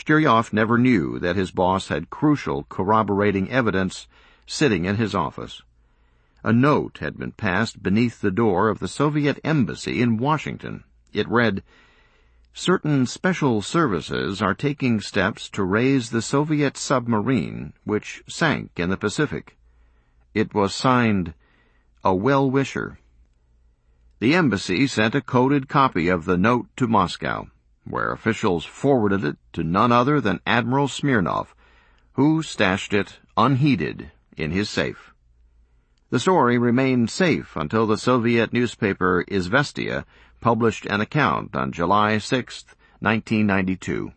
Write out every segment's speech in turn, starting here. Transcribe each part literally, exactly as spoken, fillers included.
Nesterov never knew that his boss had crucial corroborating evidence sitting in his office. A note had been passed beneath the door of the Soviet embassy in Washington. It read, "Certain special services are taking steps to raise the Soviet submarine, which sank in the Pacific." It was signed, "A Well-Wisher." The embassy sent a coded copy of the note to Moscow, where officials forwarded it to none other than Admiral Smirnov, who stashed it unheeded in his safe. The story remained safe until the Soviet newspaper Izvestia published an account on July sixth, nineteen ninety-two.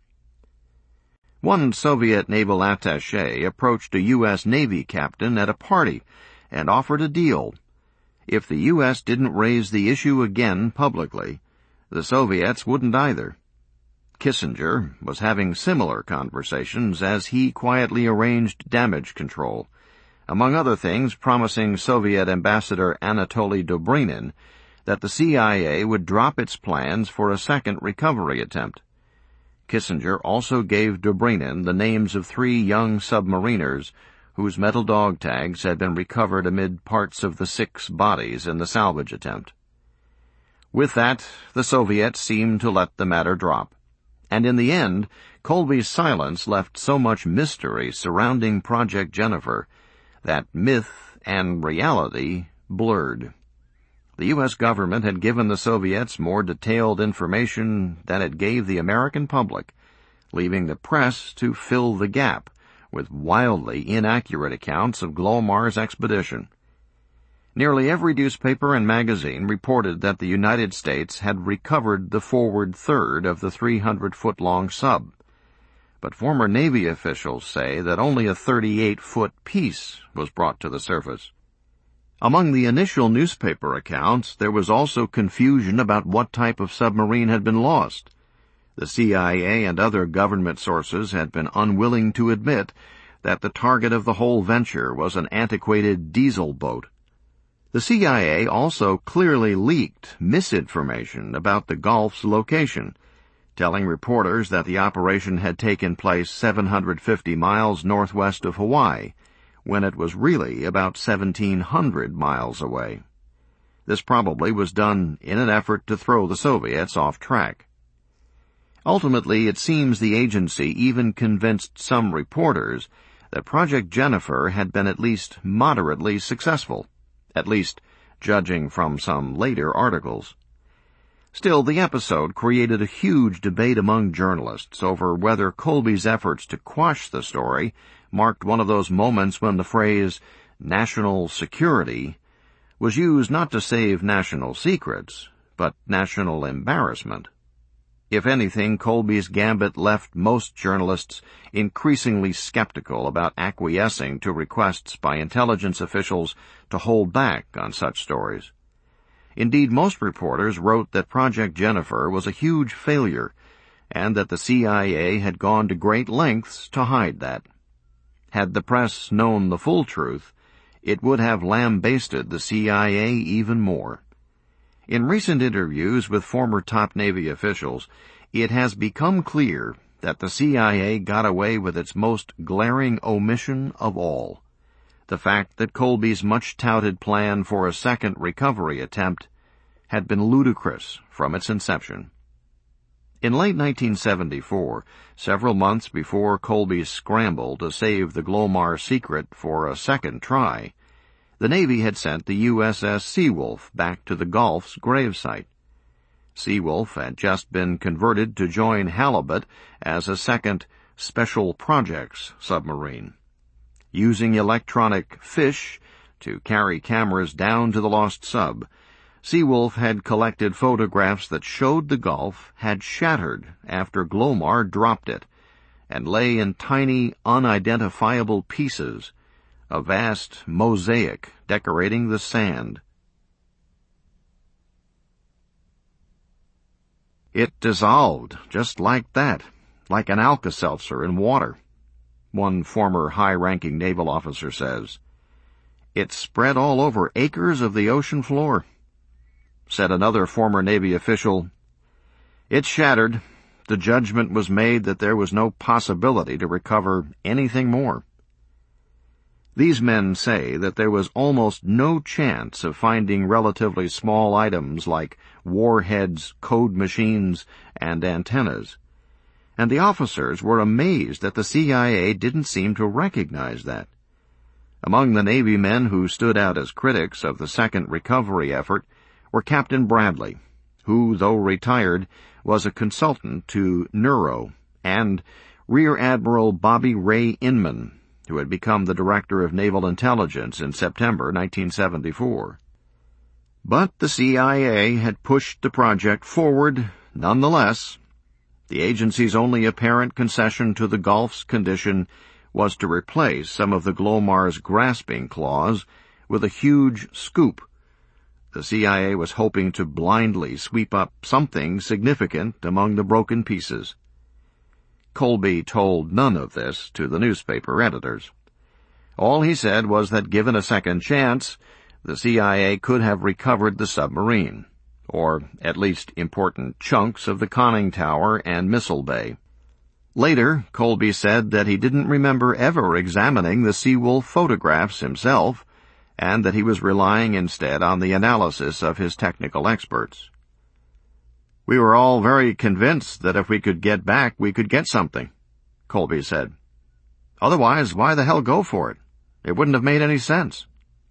One Soviet naval attaché approached a U S Navy captain at a party and offered a deal. If the U S didn't raise the issue again publicly, the Soviets wouldn't either. Kissinger was having similar conversations as he quietly arranged damage control, among other things promising Soviet Ambassador Anatoly Dobrynin that the C I A would drop its plans for a second recovery attempt. Kissinger also gave Dobrynin the names of three young submariners whose metal dog tags had been recovered amid parts of the six bodies in the salvage attempt. With that, the Soviets seemed to let the matter drop, and in the end, Colby's silence left so much mystery surrounding Project Jennifer that myth and reality blurred. The U S government had given the Soviets more detailed information than it gave the American public, leaving the press to fill the gap with wildly inaccurate accounts of Glomar's expedition. Nearly every newspaper and magazine reported that the United States had recovered the forward third of the three hundred foot long sub, but former Navy officials say that only a thirty-eight foot piece was brought to the surface. Among the initial newspaper accounts, there was also confusion about what type of submarine had been lost. The C I A and other government sources had been unwilling to admit that the target of the whole venture was an antiquated diesel boat. The C I A also clearly leaked misinformation about the Gulf's location, telling reporters that the operation had taken place seven hundred fifty miles northwest of Hawaii, when it was really about seventeen hundred miles away. This probably was done in an effort to throw the Soviets off track. Ultimately, it seems the agency even convinced some reporters that Project Jennifer had been at least moderately successful, at least judging from some later articles. Still, the episode created a huge debate among journalists over whether Colby's efforts to quash the story marked one of those moments when the phrase national security was used not to save national secrets, but national embarrassment. If anything, Colby's gambit left most journalists increasingly skeptical about acquiescing to requests by intelligence officials to hold back on such stories. Indeed, most reporters wrote that Project Jennifer was a huge failure and that the C I A had gone to great lengths to hide that. Had the press known the full truth, it would have lambasted the C I A even more. In recent interviews with former top Navy officials, it has become clear that the C I A got away with its most glaring omission of all, the fact that Colby's much-touted plan for a second recovery attempt had been ludicrous from its inception. In late nineteen seventy-four, several months before Colby's scramble to save the Glomar secret for a second try, the Navy had sent the U S S Seawolf back to the Gulf's gravesite. Seawolf had just been converted to join Halibut as a second Special Projects submarine. Using electronic fish to carry cameras down to the lost sub, Seawolf had collected photographs that showed the Gulf had shattered after Glomar dropped it and lay in tiny, unidentifiable pieces, a vast mosaic decorating the sand. It dissolved just like that, like an Alka-Seltzer in water, one former high-ranking naval officer says. It spread all over acres of the ocean floor. Said another former Navy official, "It shattered, the judgment was made that there was no possibility to recover anything more. These men say that there was almost no chance of finding relatively small items like warheads, code machines, and antennas, and the officers were amazed that the C I A didn't seem to recognize that. Among the Navy men who stood out as critics of the second recovery effort were Captain Bradley, who, though retired, was a consultant to Nuro, and Rear Admiral Bobby Ray Inman, who had become the Director of Naval Intelligence in September nineteen seventy-four. But the C I A had pushed the project forward nonetheless. The agency's only apparent concession to the Gulf's condition was to replace some of the Glomar's grasping claws with a huge scoop. The C I A was hoping to blindly sweep up something significant among the broken pieces. Colby told none of this to the newspaper editors. All he said was that given a second chance, the C I A could have recovered the submarine, or at least important chunks of the conning tower and missile bay. Later, Colby said that he didn't remember ever examining the Seawolf photographs himself, and that he was relying instead on the analysis of his technical experts. "We were all very convinced that if we could get back, we could get something," Colby said. "Otherwise, why the hell go for it? It wouldn't have made any sense."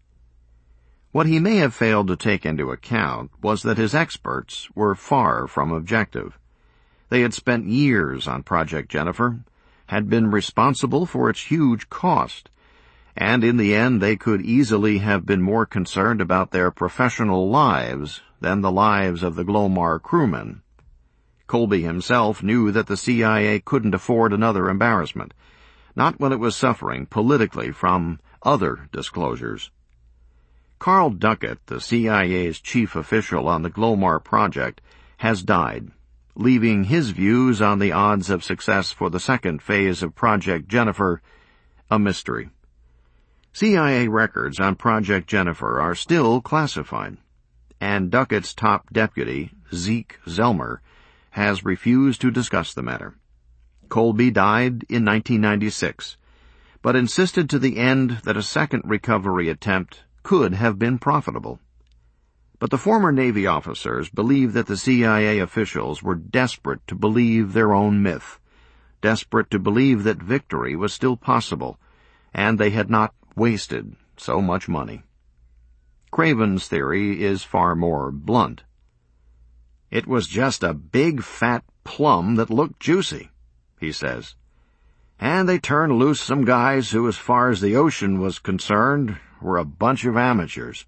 What he may have failed to take into account was that his experts were far from objective. They had spent years on Project Jennifer, had been responsible for its huge cost, and in the end they could easily have been more concerned about their professional lives than the lives of the Glomar crewmen. Colby himself knew that the C I A couldn't afford another embarrassment, not when it was suffering politically from other disclosures. Carl Duckett, the C I A's chief official on the Glomar project, has died, leaving his views on the odds of success for the second phase of Project Jennifer a mystery. C I A records on Project Jennifer are still classified, and Duckett's top deputy, Zeke Zelmer, has refused to discuss the matter. Colby died in nineteen ninety-six, but insisted to the end that a second recovery attempt could have been profitable. But the former Navy officers believed that the C I A officials were desperate to believe their own myth, desperate to believe that victory was still possible, and they had not wasted so much money. Craven's theory is far more blunt. "It was just a big fat plum that looked juicy," he says. "And they turned loose some guys who, as far as the ocean was concerned, were a bunch of amateurs."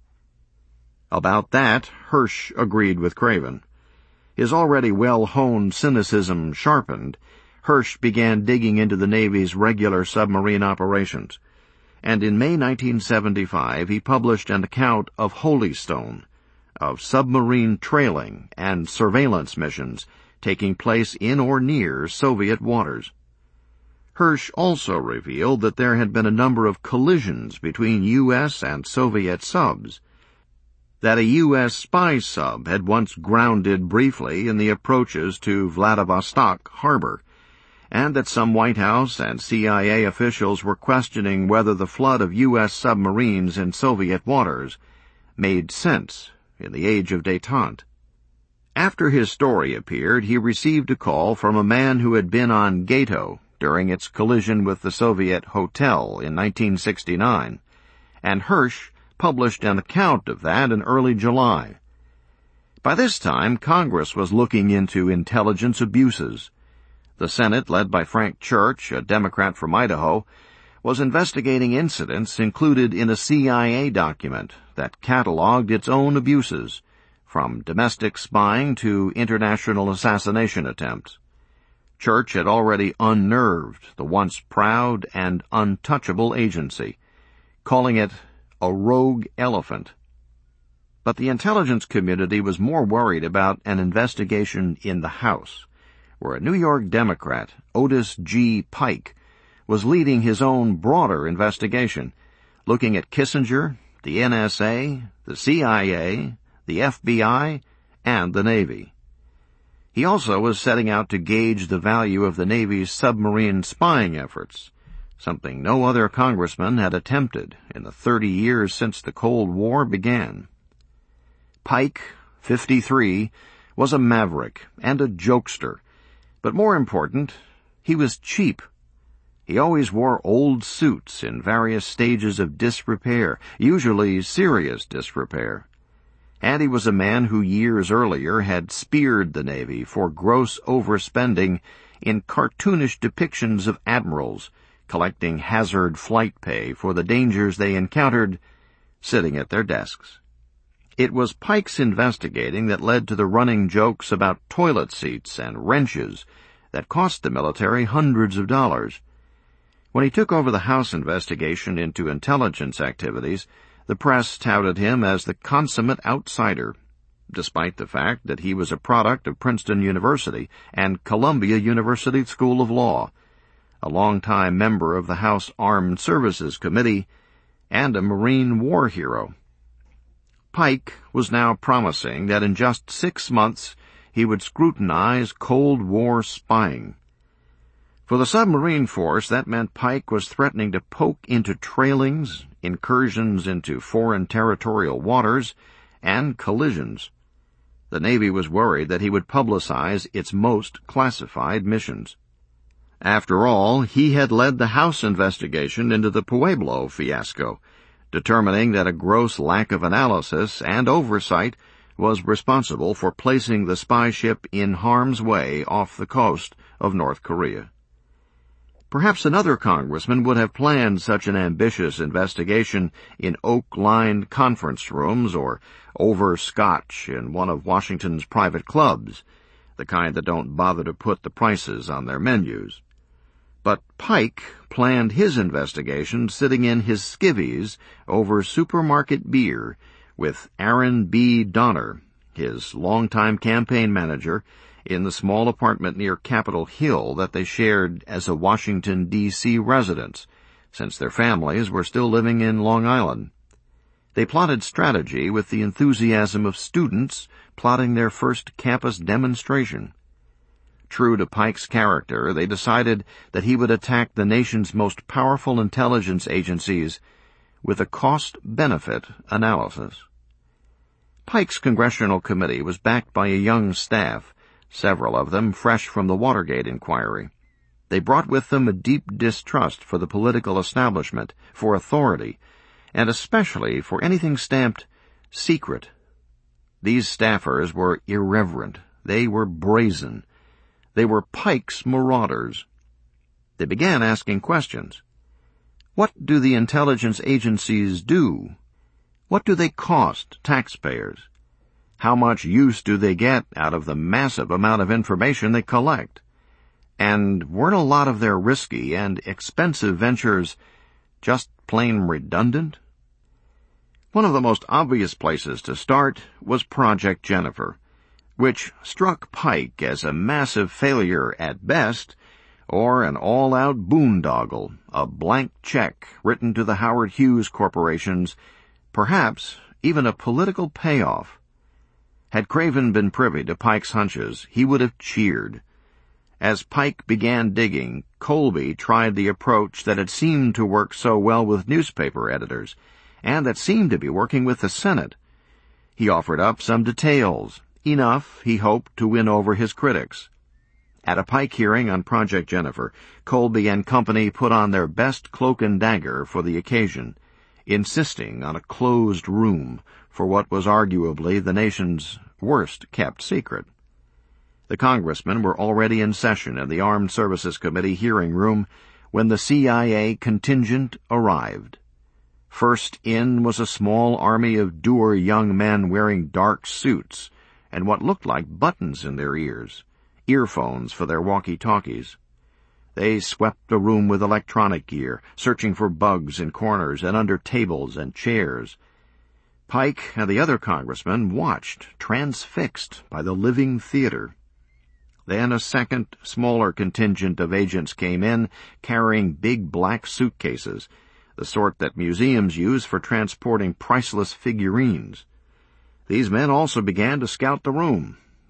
About that, Hirsch agreed with Craven. His already well-honed cynicism sharpened, Hirsch began digging into the Navy's regular submarine operations, and in May nineteen seventy-five he published an account of Holystone, of submarine trailing and surveillance missions taking place in or near Soviet waters. Hirsch also revealed that there had been a number of collisions between U S and Soviet subs, that a U S spy sub had once grounded briefly in the approaches to Vladivostok harbor, and that some White House and C I A officials were questioning whether the flood of U S submarines in Soviet waters made sense in the age of détente. After his story appeared, he received a call from a man who had been on Gato during its collision with the Soviet Hotel in nineteen sixty-nine, and Hirsch published an account of that in early July. By this time, Congress was looking into intelligence abuses. The Senate, led by Frank Church, a Democrat from Idaho, was investigating incidents included in a C I A document that cataloged its own abuses, from domestic spying to international assassination attempts. Church had already unnerved the once proud and untouchable agency, calling it a rogue elephant. But the intelligence community was more worried about an investigation in the House, where a New York Democrat, Otis G. Pike, was leading his own broader investigation, looking at Kissinger, the N S A, the C I A, the F B I, and the Navy. He also was setting out to gauge the value of the Navy's submarine spying efforts, something no other congressman had attempted in the thirty years since the Cold War began. Pike, fifty-three, was a maverick and a jokester, but more important, he was cheap. He always wore old suits in various stages of disrepair, usually serious disrepair. And he was a man who years earlier had speared the Navy for gross overspending in cartoonish depictions of admirals collecting hazard flight pay for the dangers they encountered sitting at their desks. It was Pike's investigating that led to the running jokes about toilet seats and wrenches that cost the military hundreds of dollars. When he took over the House investigation into intelligence activities, the press touted him as the consummate outsider, despite the fact that he was a product of Princeton University and Columbia University School of Law, a longtime member of the House Armed Services Committee, and a Marine war hero. Pike was now promising that in just six months he would scrutinize Cold War spying. For the submarine force, that meant Pike was threatening to poke into trailings, incursions into foreign territorial waters, and collisions. The Navy was worried that he would publicize its most classified missions. After all, he had led the House investigation into the Pueblo fiasco, determining that a gross lack of analysis and oversight was responsible for placing the spy ship in harm's way off the coast of North Korea. Perhaps another congressman would have planned such an ambitious investigation in oak-lined conference rooms or over scotch in one of Washington's private clubs, the kind that don't bother to put the prices on their menus. But Pike planned his investigation sitting in his skivvies over supermarket beer with Aaron B. Donner, his longtime campaign manager, in the small apartment near Capitol Hill that they shared as a Washington, D C residence, since their families were still living in Long Island. They plotted strategy with the enthusiasm of students plotting their first campus demonstration. True to Pike's character, they decided that he would attack the nation's most powerful intelligence agencies with a cost-benefit analysis. Pike's congressional committee was backed by a young staff, several of them fresh from the Watergate inquiry. They brought with them a deep distrust for the political establishment, for authority, and especially for anything stamped secret. These staffers were irreverent. They were brazen. They were Pike's marauders. They began asking questions. What do the intelligence agencies do? What do they cost taxpayers? How much use do they get out of the massive amount of information they collect? And weren't a lot of their risky and expensive ventures just plain redundant? One of the most obvious places to start was Project Jennifer, which struck Pike as a massive failure at best, or an all-out boondoggle, a blank check written to the Howard Hughes corporations, perhaps even a political payoff. Had Craven been privy to Pike's hunches, he would have cheered. As Pike began digging, Colby tried the approach that had seemed to work so well with newspaper editors, and that seemed to be working with the Senate. He offered up some details, enough, he hoped, to win over his critics. At a Pike hearing on Project Jennifer, Colby and company put on their best cloak and dagger for the occasion, insisting on a closed room for what was arguably the nation's worst-kept secret. The congressmen were already in session in the Armed Services Committee hearing room when the C I A contingent arrived. First in was a small army of dour young men wearing dark suits and what looked like buttons in their ears, earphones for their walkie-talkies. They swept the room with electronic gear, searching for bugs in corners and under tables and chairs. Pike and the other congressmen watched, transfixed by the living theater. Then a second, smaller contingent of agents came in, carrying big black suitcases, the sort that museums use for transporting priceless figurines. These men also began to scout the room.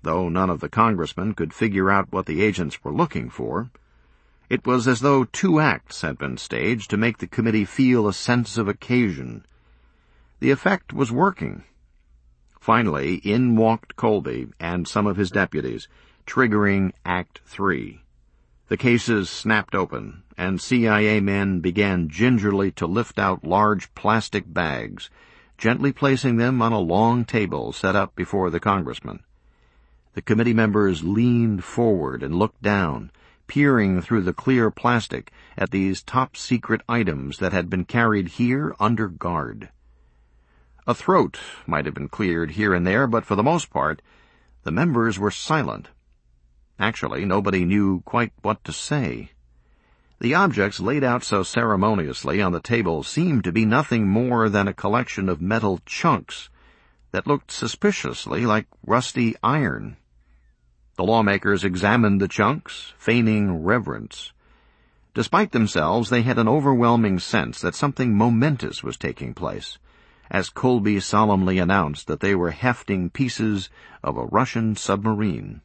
though none of the congressmen could figure out what the agents were looking for. It was as though two acts had been staged to make the committee feel a sense of occasion. The effect was working. Finally, in walked Colby and some of his deputies, triggering Act Three. The cases snapped open, and C I A men began gingerly to lift out large plastic bags, gently placing them on a long table set up before the congressman. The committee members leaned forward and looked down, peering through the clear plastic at these top-secret items that had been carried here under guard. A throat might have been cleared here and there, but for the most part, the members were silent. Actually, nobody knew quite what to say. The objects laid out so ceremoniously on the table seemed to be nothing more than a collection of metal chunks that looked suspiciously like rusty iron. The lawmakers examined the chunks, feigning reverence. Despite themselves, they had an overwhelming sense that something momentous was taking place, as Colby solemnly announced that they were hefting pieces of a Russian submarine.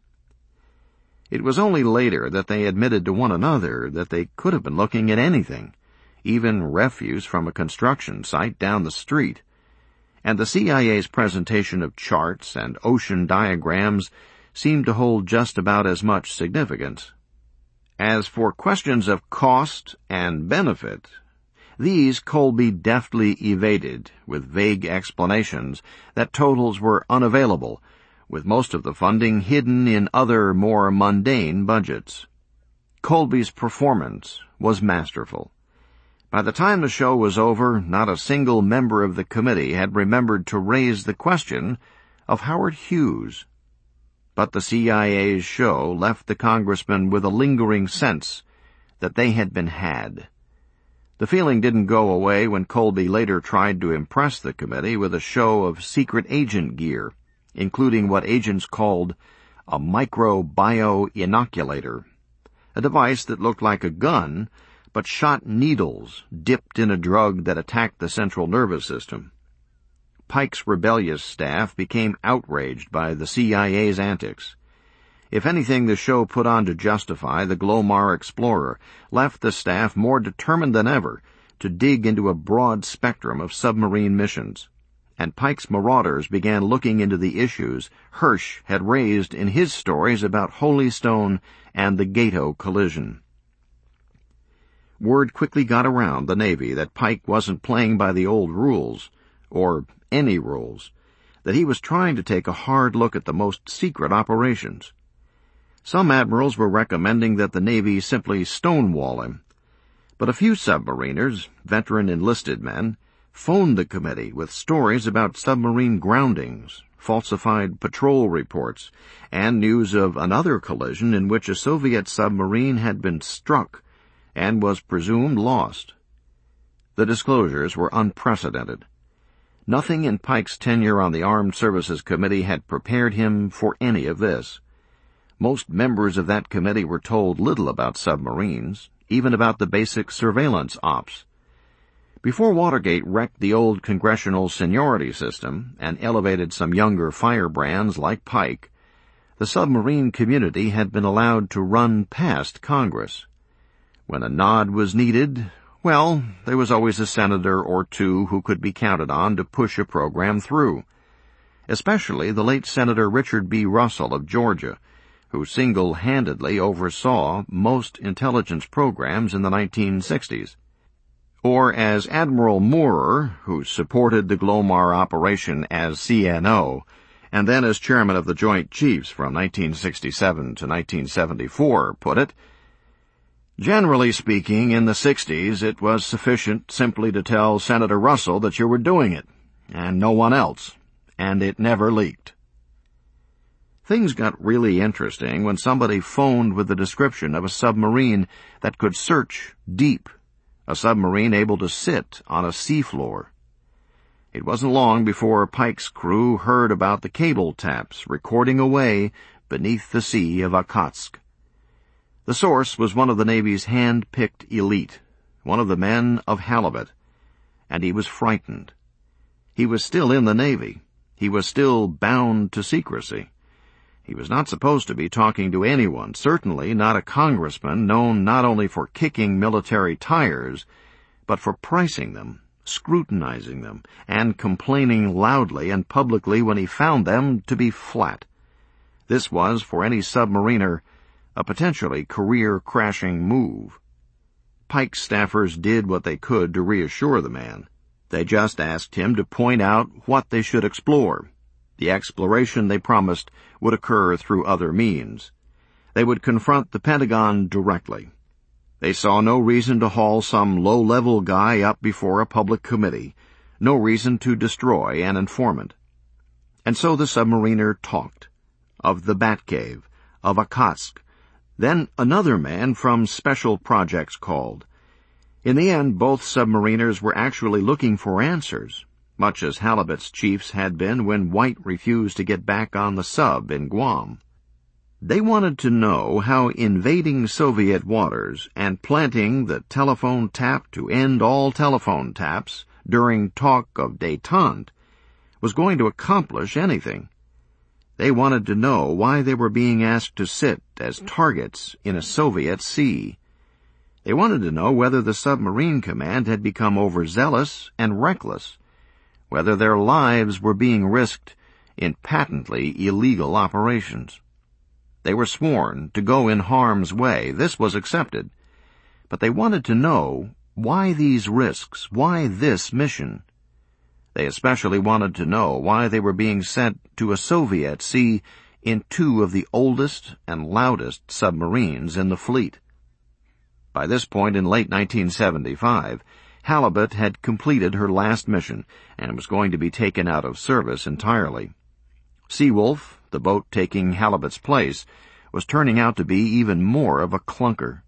It was only later that they admitted to one another that they could have been looking at anything, even refuse from a construction site down the street, and the C I A's presentation of charts and ocean diagrams seemed to hold just about as much significance. As for questions of cost and benefit, these Colby deftly evaded with vague explanations that totals were unavailable, with most of the funding hidden in other, more mundane budgets. Colby's performance was masterful. By the time the show was over, not a single member of the committee had remembered to raise the question of Howard Hughes. But the C I A's show left the congressman with a lingering sense that they had been had. The feeling didn't go away when Colby later tried to impress the committee with a show of secret agent gear, including what agents called a micro-bio-inoculator, a device that looked like a gun, but shot needles dipped in a drug that attacked the central nervous system. Pike's rebellious staff became outraged by the C I A's antics. If anything, the show put on to justify the Glomar Explorer left the staff more determined than ever to dig into a broad spectrum of submarine missions, and Pike's marauders began looking into the issues Hirsch had raised in his stories about Holystone and the Gato collision. Word quickly got around the Navy that Pike wasn't playing by the old rules, or any rules, that he was trying to take a hard look at the most secret operations. Some admirals were recommending that the Navy simply stonewall him, but a few submariners, veteran enlisted men, phoned the committee with stories about submarine groundings, falsified patrol reports, and news of another collision in which a Soviet submarine had been struck and was presumed lost. The disclosures were unprecedented. Nothing in Pike's tenure on the Armed Services Committee had prepared him for any of this. Most members of that committee were told little about submarines, even about the basic surveillance ops. Before Watergate wrecked the old congressional seniority system and elevated some younger firebrands like Pike, the submarine community had been allowed to run past Congress. When a nod was needed, well, there was always a senator or two who could be counted on to push a program through, especially the late Senator Richard B. Russell of Georgia, who single-handedly oversaw most intelligence programs in the nineteen sixties. Or as Admiral Moorer, who supported the Glomar operation as C N O, and then as chairman of the Joint Chiefs from nineteen sixty-seven to nineteen seventy-four, put it, generally speaking, in the sixties, it was sufficient simply to tell Senator Russell that you were doing it, and no one else, and it never leaked. Things got really interesting when somebody phoned with the description of a submarine that could search deep, a submarine able to sit on a seafloor. It wasn't long before Pike's crew heard about the cable taps recording away beneath the sea of Okhotsk. The source was one of the Navy's hand-picked elite, one of the men of halibut, and he was frightened. He was still in the Navy. He was still bound to secrecy. He was not supposed to be talking to anyone, certainly not a congressman known not only for kicking military tires, but for pricing them, scrutinizing them, and complaining loudly and publicly when he found them to be flat. This was, for any submariner, a potentially career-crashing move. Pike's staffers did what they could to reassure the man. They just asked him to point out what they should explore. The exploration, they promised, would occur through other means. They would confront the Pentagon directly. They saw no reason to haul some low-level guy up before a public committee, no reason to destroy an informant. And so the submariner talked. Of the Batcave, of Akatsk. Then another man from Special Projects called. In the end, both submariners were actually looking for answers, much as Halibut's chiefs had been when White refused to get back on the sub in Guam. They wanted to know how invading Soviet waters and planting the telephone tap to end all telephone taps during talk of détente was going to accomplish anything. They wanted to know why they were being asked to sit as targets in a Soviet sea. They wanted to know whether the submarine command had become overzealous and reckless, whether their lives were being risked in patently illegal operations. They were sworn to go in harm's way. This was accepted. But they wanted to know why these risks, why this mission. They especially wanted to know why they were being sent to a Soviet sea in two of the oldest and loudest submarines in the fleet. By this point in late nineteen seventy-five, Halibut had completed her last mission and was going to be taken out of service entirely. Seawolf, the boat taking Halibut's place, was turning out to be even more of a clunker.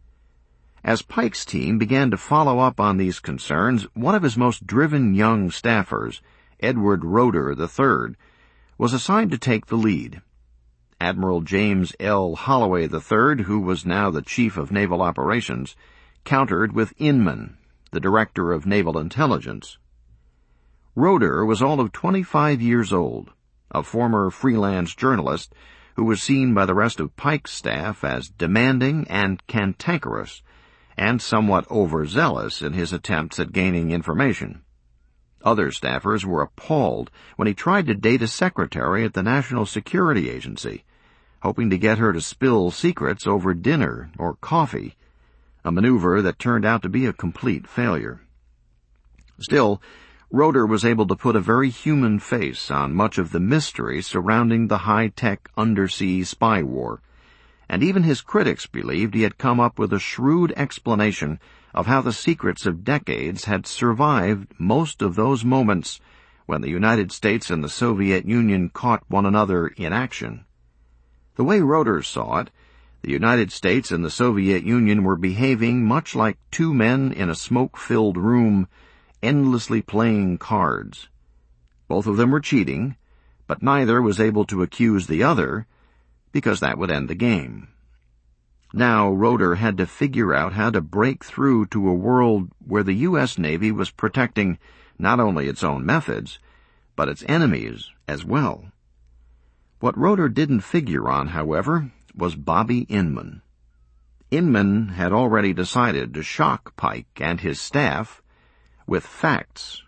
As Pike's team began to follow up on these concerns, one of his most driven young staffers, Edward Roeder the third, was assigned to take the lead. Admiral James L. Holloway the third, who was now the Chief of Naval Operations, countered with Inman, the Director of Naval Intelligence. Roeder was all of twenty-five years old, a former freelance journalist who was seen by the rest of Pike's staff as demanding and cantankerous, and somewhat overzealous in his attempts at gaining information. Other staffers were appalled when he tried to date a secretary at the National Security Agency, hoping to get her to spill secrets over dinner or coffee, a maneuver that turned out to be a complete failure. Still, Roeder was able to put a very human face on much of the mystery surrounding the high-tech undersea spy war, and even his critics believed he had come up with a shrewd explanation of how the secrets of decades had survived most of those moments when the United States and the Soviet Union caught one another in action. The way Roeder saw it, the United States and the Soviet Union were behaving much like two men in a smoke-filled room, endlessly playing cards. Both of them were cheating, but neither was able to accuse the other, because that would end the game. Now Roeder had to figure out how to break through to a world where the U S Navy was protecting not only its own methods, but its enemies as well. What Roeder didn't figure on, however, was Bobby Inman. Inman had already decided to shock Pike and his staff with facts.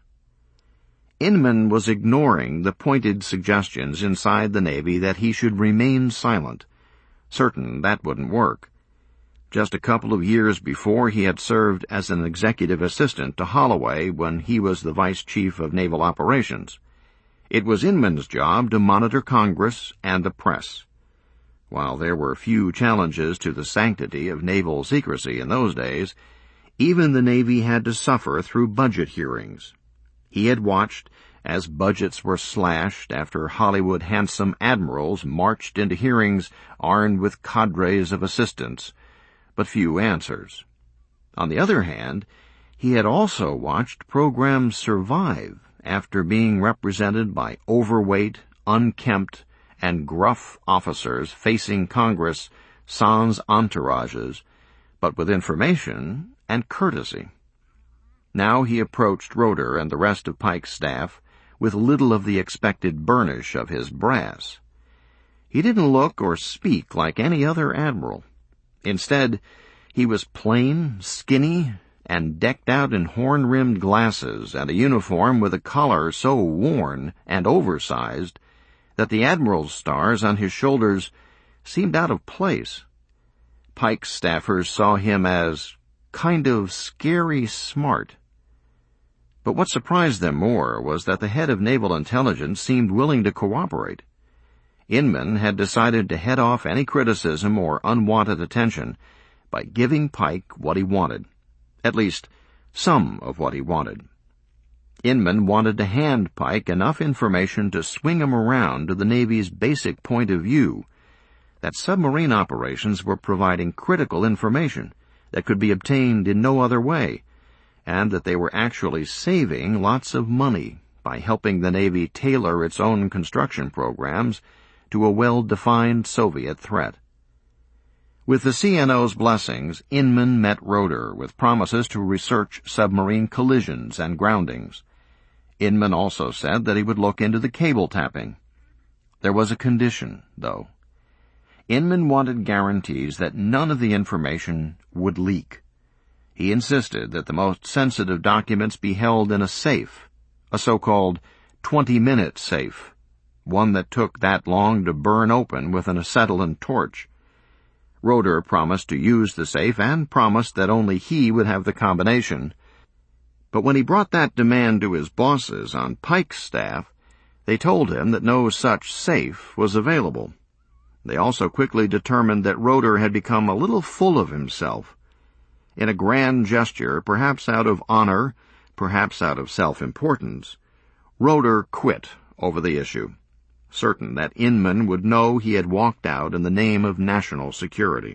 Inman was ignoring the pointed suggestions inside the Navy that he should remain silent, certain that wouldn't work. Just a couple of years before, he had served as an executive assistant to Holloway when he was the Vice Chief of Naval Operations. It was Inman's job to monitor Congress and the press. While there were few challenges to the sanctity of naval secrecy in those days, even the Navy had to suffer through budget hearings. He had watched as budgets were slashed after Hollywood handsome admirals marched into hearings armed with cadres of assistants, but few answers. On the other hand, he had also watched programs survive after being represented by overweight, unkempt, and gruff officers facing Congress sans entourages, but with information and courtesy. Now he approached Roeder and the rest of Pike's staff with little of the expected burnish of his brass. He didn't look or speak like any other admiral. Instead, he was plain, skinny, and decked out in horn-rimmed glasses and a uniform with a collar so worn and oversized that the admiral's stars on his shoulders seemed out of place. Pike's staffers saw him as kind of scary smart. But what surprised them more was that the head of Naval Intelligence seemed willing to cooperate. Inman had decided to head off any criticism or unwanted attention by giving Pike what he wanted, at least some of what he wanted. Inman wanted to hand Pike enough information to swing him around to the Navy's basic point of view, that submarine operations were providing critical information that could be obtained in no other way, and that they were actually saving lots of money by helping the Navy tailor its own construction programs to a well-defined Soviet threat. With the C N O's blessings, Inman met Roeder with promises to research submarine collisions and groundings. Inman also said that he would look into the cable tapping. There was a condition, though. Inman wanted guarantees that none of the information would leak. He insisted that the most sensitive documents be held in a safe, a so-called twenty-minute safe, one that took that long to burn open with an acetylene torch. Roeder promised to use the safe and promised that only he would have the combination. But when he brought that demand to his bosses on Pike's staff, they told him that no such safe was available. They also quickly determined that Roeder had become a little full of himself. In a grand gesture, perhaps out of honor, perhaps out of self-importance, Roeder quit over the issue, certain that Inman would know he had walked out in the name of national security.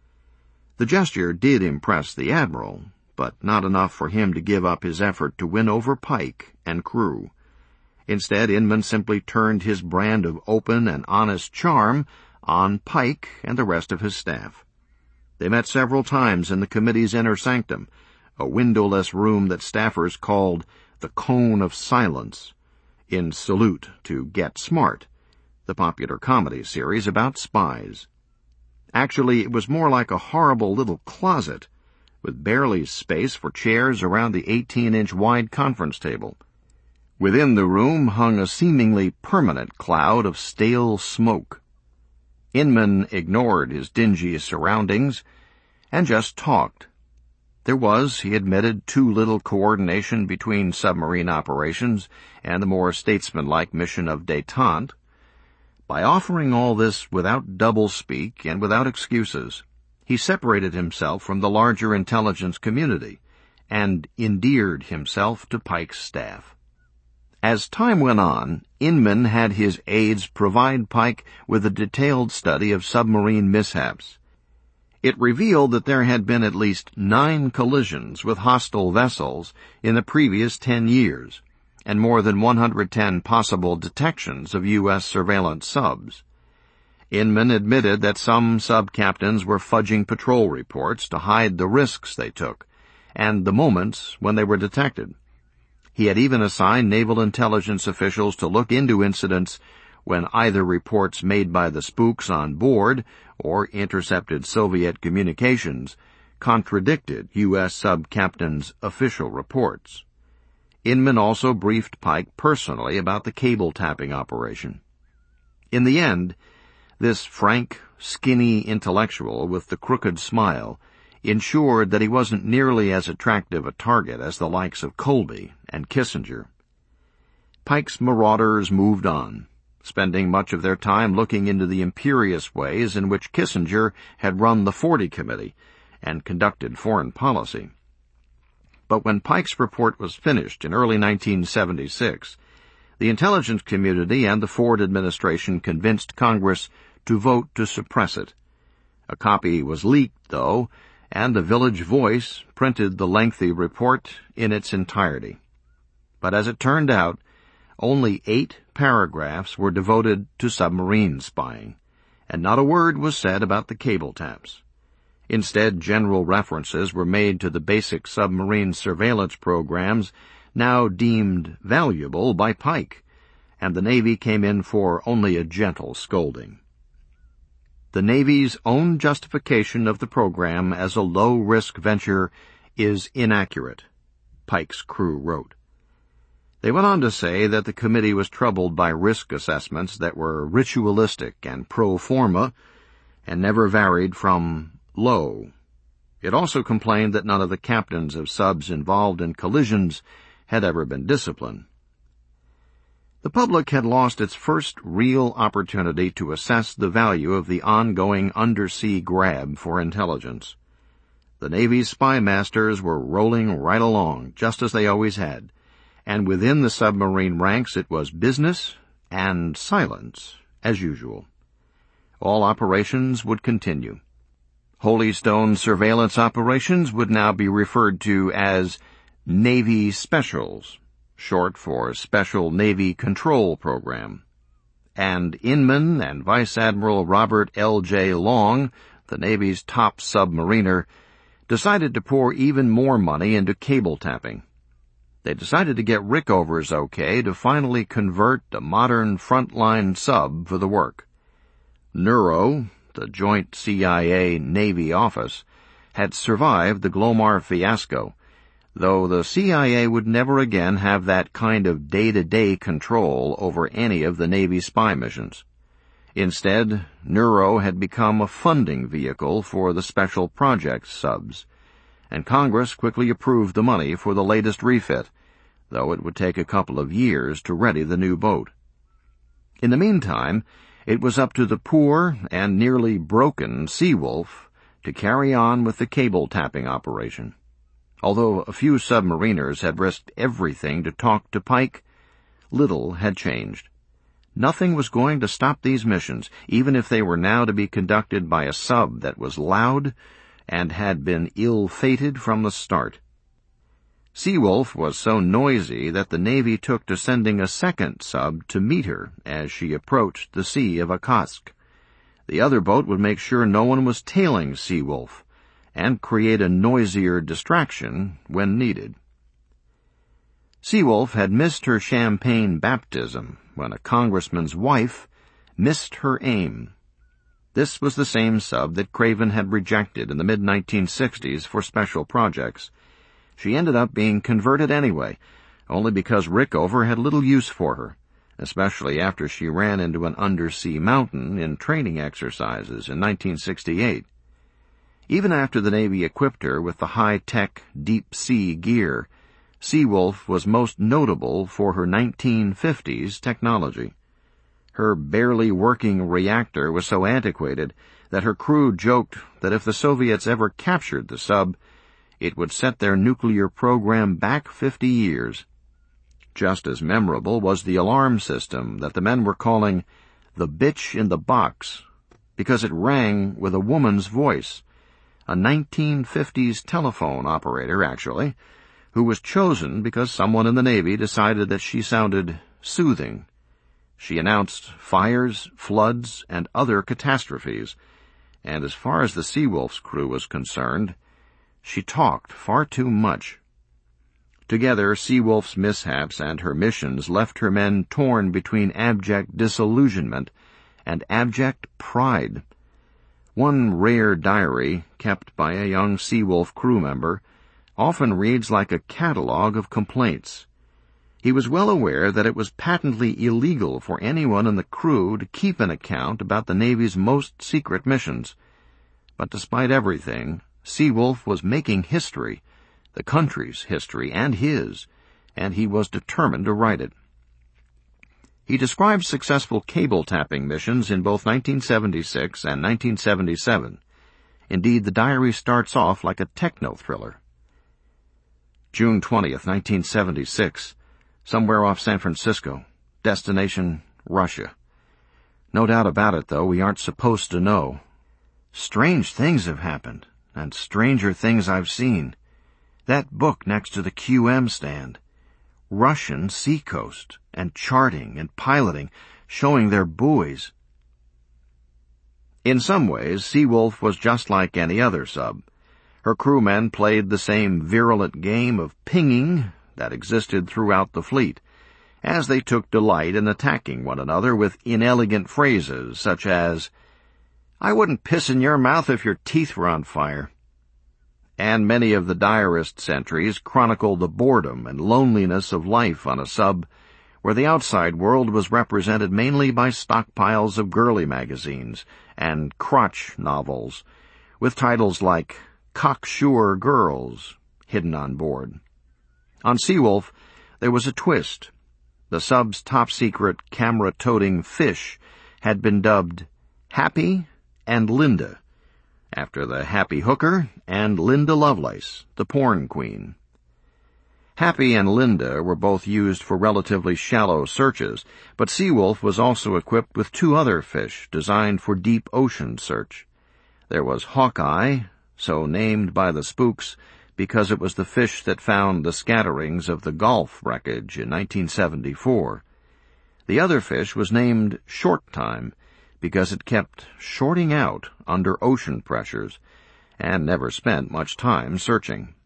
The gesture did impress the admiral, but not enough for him to give up his effort to win over Pike and crew. Instead, Inman simply turned his brand of open and honest charm on Pike and the rest of his staff. They met several times in the committee's inner sanctum, a windowless room that staffers called the Cone of Silence, in salute to Get Smart, the popular comedy series about spies. Actually, it was more like a horrible little closet, with barely space for chairs around the eighteen-inch wide conference table. Within the room hung a seemingly permanent cloud of stale smoke. Inman ignored his dingy surroundings and just talked. There was, he admitted, too little coordination between submarine operations and the more statesmanlike mission of détente. By offering all this without doublespeak and without excuses, he separated himself from the larger intelligence community and endeared himself to Pike's staff. As time went on, Inman had his aides provide Pike with a detailed study of submarine mishaps. It revealed that there had been at least nine collisions with hostile vessels in the previous ten years, and more than one hundred ten possible detections of U S surveillance subs. Inman admitted that some sub-captains were fudging patrol reports to hide the risks they took, and the moments when they were detected. He had even assigned naval intelligence officials to look into incidents when either reports made by the spooks on board or intercepted Soviet communications contradicted U S sub-captains' official reports. Inman also briefed Pike personally about the cable tapping operation. In the end, this frank, skinny intellectual with the crooked smile ensured that he wasn't nearly as attractive a target as the likes of Colby and Kissinger. Pike's marauders moved on, spending much of their time looking into the imperious ways in which Kissinger had run the forty Committee and conducted foreign policy. But when Pike's report was finished in early nineteen seventy-six, the intelligence community and the Ford administration convinced Congress to vote to suppress it. A copy was leaked, though, and the Village Voice printed the lengthy report in its entirety. But as it turned out, only eight paragraphs were devoted to submarine spying, and not a word was said about the cable taps. Instead, general references were made to the basic submarine surveillance programs now deemed valuable by Pike, and the Navy came in for only a gentle scolding. the Navy's own justification of the program as a low-risk venture is inaccurate, Pike's crew wrote. They went on to say that the committee was troubled by risk assessments that were ritualistic and pro forma and never varied from low. It also complained that none of the captains of subs involved in collisions had ever been disciplined. The public had lost its first real opportunity to assess the value of the ongoing undersea grab for intelligence. The Navy's spy masters were rolling right along, just as they always had, and within the submarine ranks it was business and silence, as usual. All operations would continue. Holystone surveillance operations would now be referred to as Navy Specials, short for Special Navy Control Program. And Inman and Vice Admiral Robert L J Long, the Navy's top submariner, decided to pour even more money into cable tapping. They decided to get Rickover's okay to finally convert a modern frontline sub for the work. Neuro, the joint C I A-Navy office, had survived the Glomar fiasco, though the C I A would never again have that kind of day-to-day control over any of the Navy spy missions. Instead, Neuro had become a funding vehicle for the special projects subs, and Congress quickly approved the money for the latest refit, though it would take a couple of years to ready the new boat. In the meantime, it was up to the poor and nearly broken Seawolf to carry on with the cable tapping operation. Although a few submariners had risked everything to talk to Pike, little had changed. Nothing was going to stop these missions, even if they were now to be conducted by a sub that was loud and had been ill-fated from the start. Seawolf was so noisy that the Navy took to sending a second sub to meet her as she approached the Sea of Okhotsk. The other boat would make sure no one was tailing Seawolf and create a noisier distraction when needed. Seawolf had missed her champagne baptism when a congressman's wife missed her aim. This was the same sub that Craven had rejected in the mid nineteen sixties for special projects. She ended up being converted anyway, only because Rickover had little use for her, especially after she ran into an undersea mountain in training exercises in nineteen sixty-eight. Even after the Navy equipped her with the high-tech deep-sea gear, Seawolf was most notable for her nineteen fifties technology. Her barely working reactor was so antiquated that her crew joked that if the Soviets ever captured the sub, it would set their nuclear program back fifty years. Just as memorable was the alarm system that the men were calling the bitch in the box, because it rang with a woman's voice, a nineteen fifties telephone operator, actually, who was chosen because someone in the Navy decided that she sounded soothing. She announced fires, floods, and other catastrophes, and as far as the Seawolf's crew was concerned, she talked far too much. Together, Seawolf's mishaps and her missions left her men torn between abject disillusionment and abject pride. One rare diary, kept by a young Seawolf crew member, often reads like a catalogue of complaints. He was well aware that it was patently illegal for anyone in the crew to keep an account about the Navy's most secret missions. But despite everything, Seawolf was making history, the country's history and his, and he was determined to write it. He describes successful cable tapping missions in both nineteen seventy-six and nineteen seventy-seven. Indeed, the diary starts off like a techno-thriller. June twentieth, nineteen seventy-six, somewhere off San Francisco, destination Russia. No doubt about it, though, we aren't supposed to know. Strange things have happened, and stranger things I've seen. That book next to the Q M stand. Russian seacoast, and charting and piloting, showing their buoys. In some ways, Seawolf was just like any other sub. Her crewmen played the same virulent game of pinging that existed throughout the fleet, as they took delight in attacking one another with inelegant phrases such as, "I wouldn't piss in your mouth if your teeth were on fire." And many of the diarist's entries chronicle the boredom and loneliness of life on a sub, where the outside world was represented mainly by stockpiles of girly magazines and crotch novels, with titles like "Cocksure Girls" hidden on board. On Seawolf, there was a twist. The sub's top-secret, camera-toting fish had been dubbed Happy and Linda, after the happy hooker and Linda Lovelace, the porn queen. Happy and Linda were both used for relatively shallow searches, but Seawolf was also equipped with two other fish designed for deep ocean search. There was Hawkeye, so named by the spooks because it was the fish that found the scatterings of the Gulf wreckage in nineteen seventy-four. The other fish was named Short Time because it kept shorting out under ocean pressures and never spent much time searching.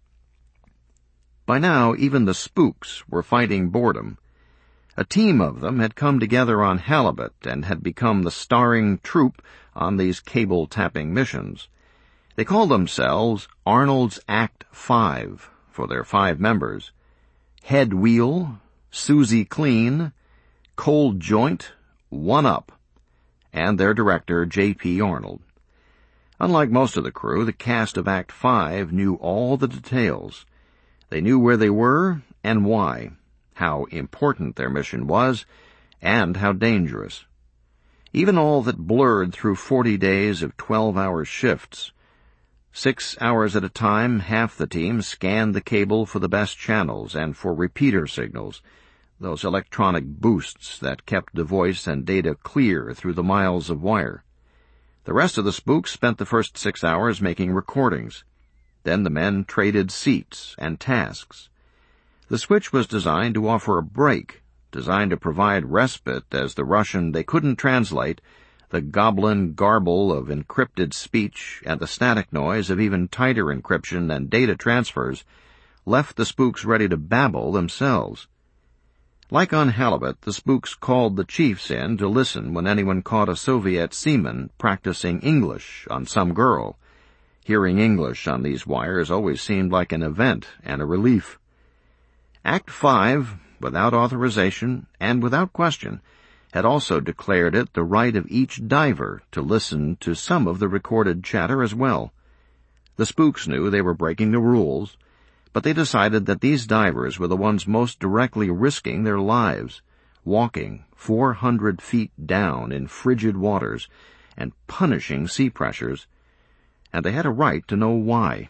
By now, even the spooks were fighting boredom. A team of them had come together on Halibut and had become the starring troupe on these cable-tapping missions. They called themselves Arnold's Act Five for their five members: Head Wheel, Susie Clean, Cold Joint, One Up, and their director, J P Arnold. Unlike most of the crew, the cast of Act Five knew all the details. They knew where they were and why, how important their mission was, and how dangerous. Even all that blurred through forty days of twelve-hour shifts. Six hours at a time, half the team scanned the cable for the best channels and for repeater signals, those electronic boosts that kept the voice and data clear through the miles of wire. The rest of the spooks spent the first six hours making recordings. Then the men traded seats and tasks. The switch was designed to offer a break, designed to provide respite as the Russian they couldn't translate, the goblin garble of encrypted speech and the static noise of even tighter encryption and data transfers, left the spooks ready to babble themselves. Like on Halibut, the spooks called the chiefs in to listen when anyone caught a Soviet seaman practicing English on some girl. Hearing English on these wires always seemed like an event and a relief. Act Five, without authorization and without question, had also declared it the right of each diver to listen to some of the recorded chatter as well. The spooks knew they were breaking the rules, but they decided that these divers were the ones most directly risking their lives, walking four hundred feet down in frigid waters and punishing sea pressures, and they had a right to know why.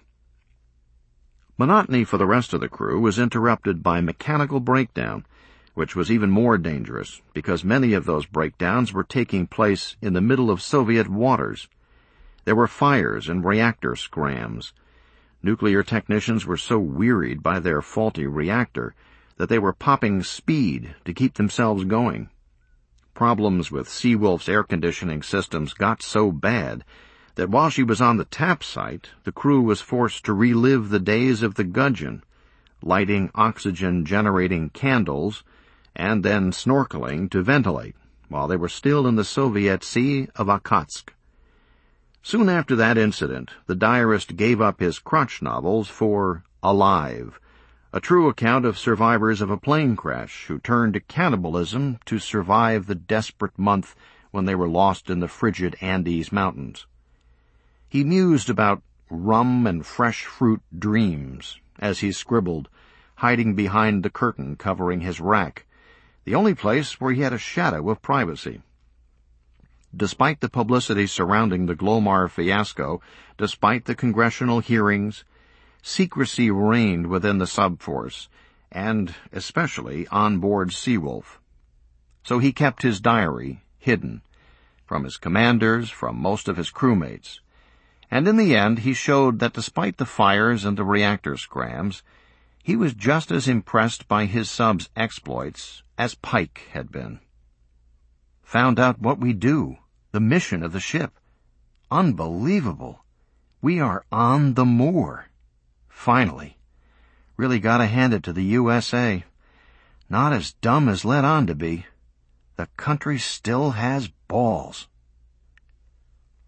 Monotony for the rest of the crew was interrupted by mechanical breakdown, which was even more dangerous because many of those breakdowns were taking place in the middle of Soviet waters. There were fires and reactor scrams. Nuclear technicians were so wearied by their faulty reactor that they were popping speed to keep themselves going. Problems with Seawolf's air conditioning systems got so bad that while she was on the tap site, the crew was forced to relive the days of the gudgeon, lighting oxygen-generating candles and then snorkeling to ventilate while they were still in the Soviet Sea of Okhotsk. Soon after that incident, the diarist gave up his crotch novels for Alive, a true account of survivors of a plane crash who turned to cannibalism to survive the desperate month when they were lost in the frigid Andes Mountains. He mused about rum and fresh fruit dreams as he scribbled, hiding behind the curtain covering his rack, the only place where he had a shadow of privacy. Despite the publicity surrounding the Glomar fiasco, despite the congressional hearings, secrecy reigned within the subforce, and especially on board Seawolf. So he kept his diary hidden, from his commanders, from most of his crewmates. And in the end, he showed that despite the fires and the reactor scrams, he was just as impressed by his sub's exploits as Pike had been. Found out what we do, the mission of the ship. Unbelievable. We are on the moor. Finally. Really gotta hand it to the U S A. Not as dumb as led on to be. The country still has balls.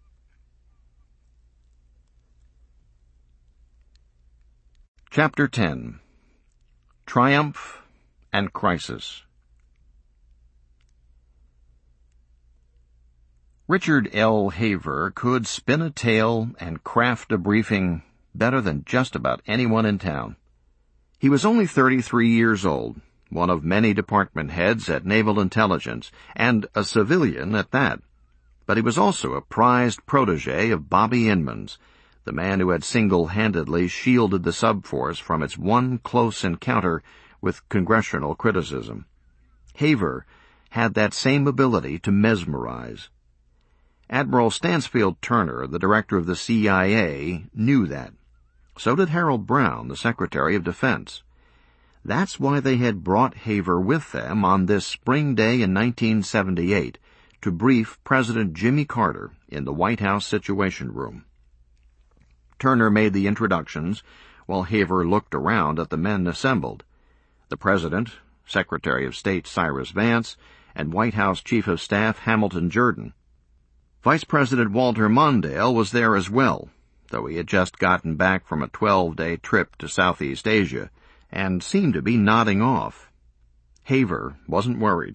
Chapter ten. Triumph and Crisis. Richard L. Haver could spin a tale and craft a briefing better than just about anyone in town. He was only thirty-three years old, one of many department heads at Naval Intelligence, and a civilian at that. But he was also a prized protege of Bobby Inman's, the man who had single-handedly shielded the subforce from its one close encounter with congressional criticism. Haver had that same ability to mesmerize. Admiral Stansfield Turner, the director of the C I A, knew that. So did Harold Brown, the Secretary of Defense. That's why they had brought Haver with them on this spring day in nineteen seventy-eight to brief President Jimmy Carter in the White House Situation Room. Turner made the introductions while Haver looked around at the men assembled. The President, Secretary of State Cyrus Vance, and White House Chief of Staff Hamilton Jordan. Vice President Walter Mondale was there as well, though he had just gotten back from a twelve-day trip to Southeast Asia and seemed to be nodding off. Haver wasn't worried.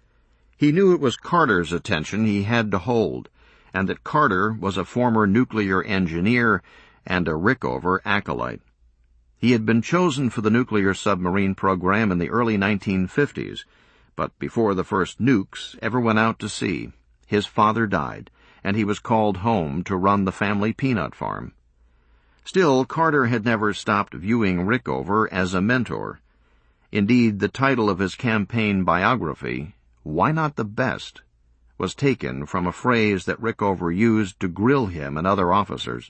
He knew it was Carter's attention he had to hold, and that Carter was a former nuclear engineer and a Rickover acolyte. He had been chosen for the nuclear submarine program in the early nineteen fifties, but before the first nukes ever went out to sea, his father died, and he was called home to run the family peanut farm. Still, Carter had never stopped viewing Rickover as a mentor. Indeed, the title of his campaign biography, Why Not the Best?, was taken from a phrase that Rickover used to grill him and other officers.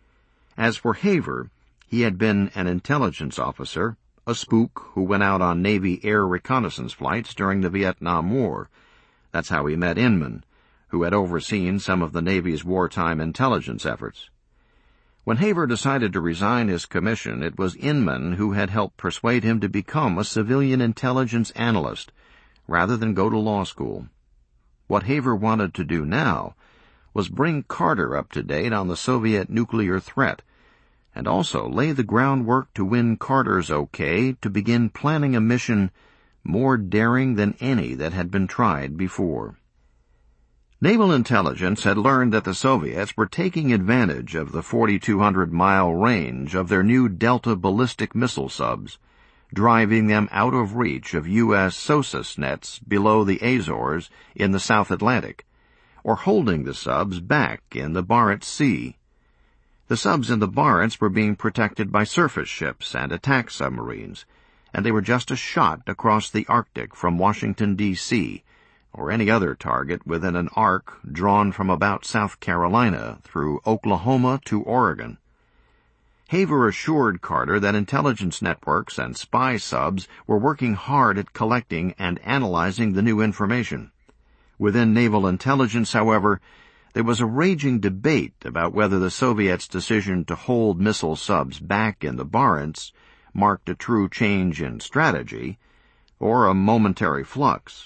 As for Haver, he had been an intelligence officer, a spook who went out on Navy air reconnaissance flights during the Vietnam War. That's how he met Inman, who had overseen some of the Navy's wartime intelligence efforts. When Haver decided to resign his commission, it was Inman who had helped persuade him to become a civilian intelligence analyst, rather than go to law school. What Haver wanted to do now was bring Carter up to date on the Soviet nuclear threat, and also lay the groundwork to win Carter's okay to begin planning a mission more daring than any that had been tried before. Naval intelligence had learned that the Soviets were taking advantage of the forty-two hundred mile range of their new Delta ballistic missile subs, driving them out of reach of U S SOSUS nets below the Azores in the South Atlantic, or holding the subs back in the Barents Sea. The subs in the Barents were being protected by surface ships and attack submarines, and they were just a shot across the Arctic from Washington, D C, or any other target within an arc drawn from about South Carolina through Oklahoma to Oregon. Haver assured Carter that intelligence networks and spy subs were working hard at collecting and analyzing the new information. Within naval intelligence, however, there was a raging debate about whether the Soviets' decision to hold missile subs back in the Barents marked a true change in strategy or a momentary flux.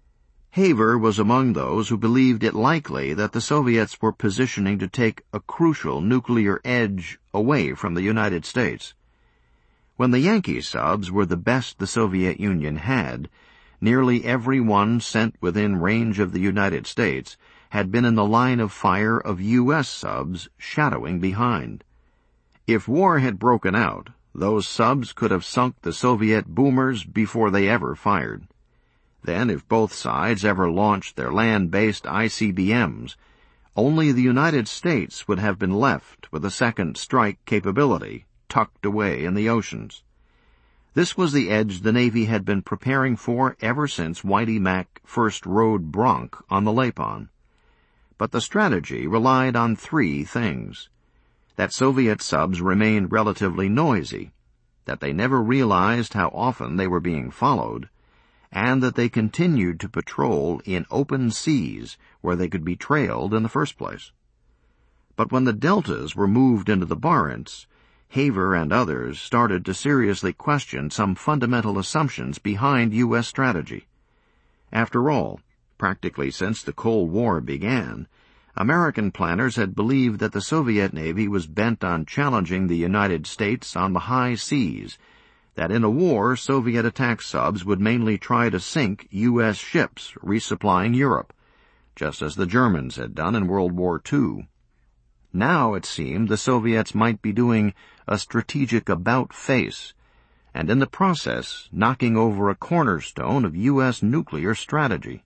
Haver was among those who believed it likely that the Soviets were positioning to take a crucial nuclear edge away from the United States. When the Yankee subs were the best the Soviet Union had, nearly every one sent within range of the United States had been in the line of fire of U S subs shadowing behind. If war had broken out, those subs could have sunk the Soviet boomers before they ever fired. Then, if both sides ever launched their land-based I C B Ms, only the United States would have been left with a second strike capability tucked away in the oceans. This was the edge the Navy had been preparing for ever since Whitey Mack first rode Bronc on the Lapon. But the strategy relied on three things: that Soviet subs remained relatively noisy, that they never realized how often they were being followed, and that they continued to patrol in open seas where they could be trailed in the first place. But when the deltas were moved into the Barents, Haver and others started to seriously question some fundamental assumptions behind U S strategy. After all, practically since the Cold War began, American planners had believed that the Soviet Navy was bent on challenging the United States on the high seas, that in a war Soviet attack subs would mainly try to sink U S ships resupplying Europe, just as the Germans had done in World War Two. Now, it seemed, the Soviets might be doing a strategic about-face, and in the process knocking over a cornerstone of U S nuclear strategy.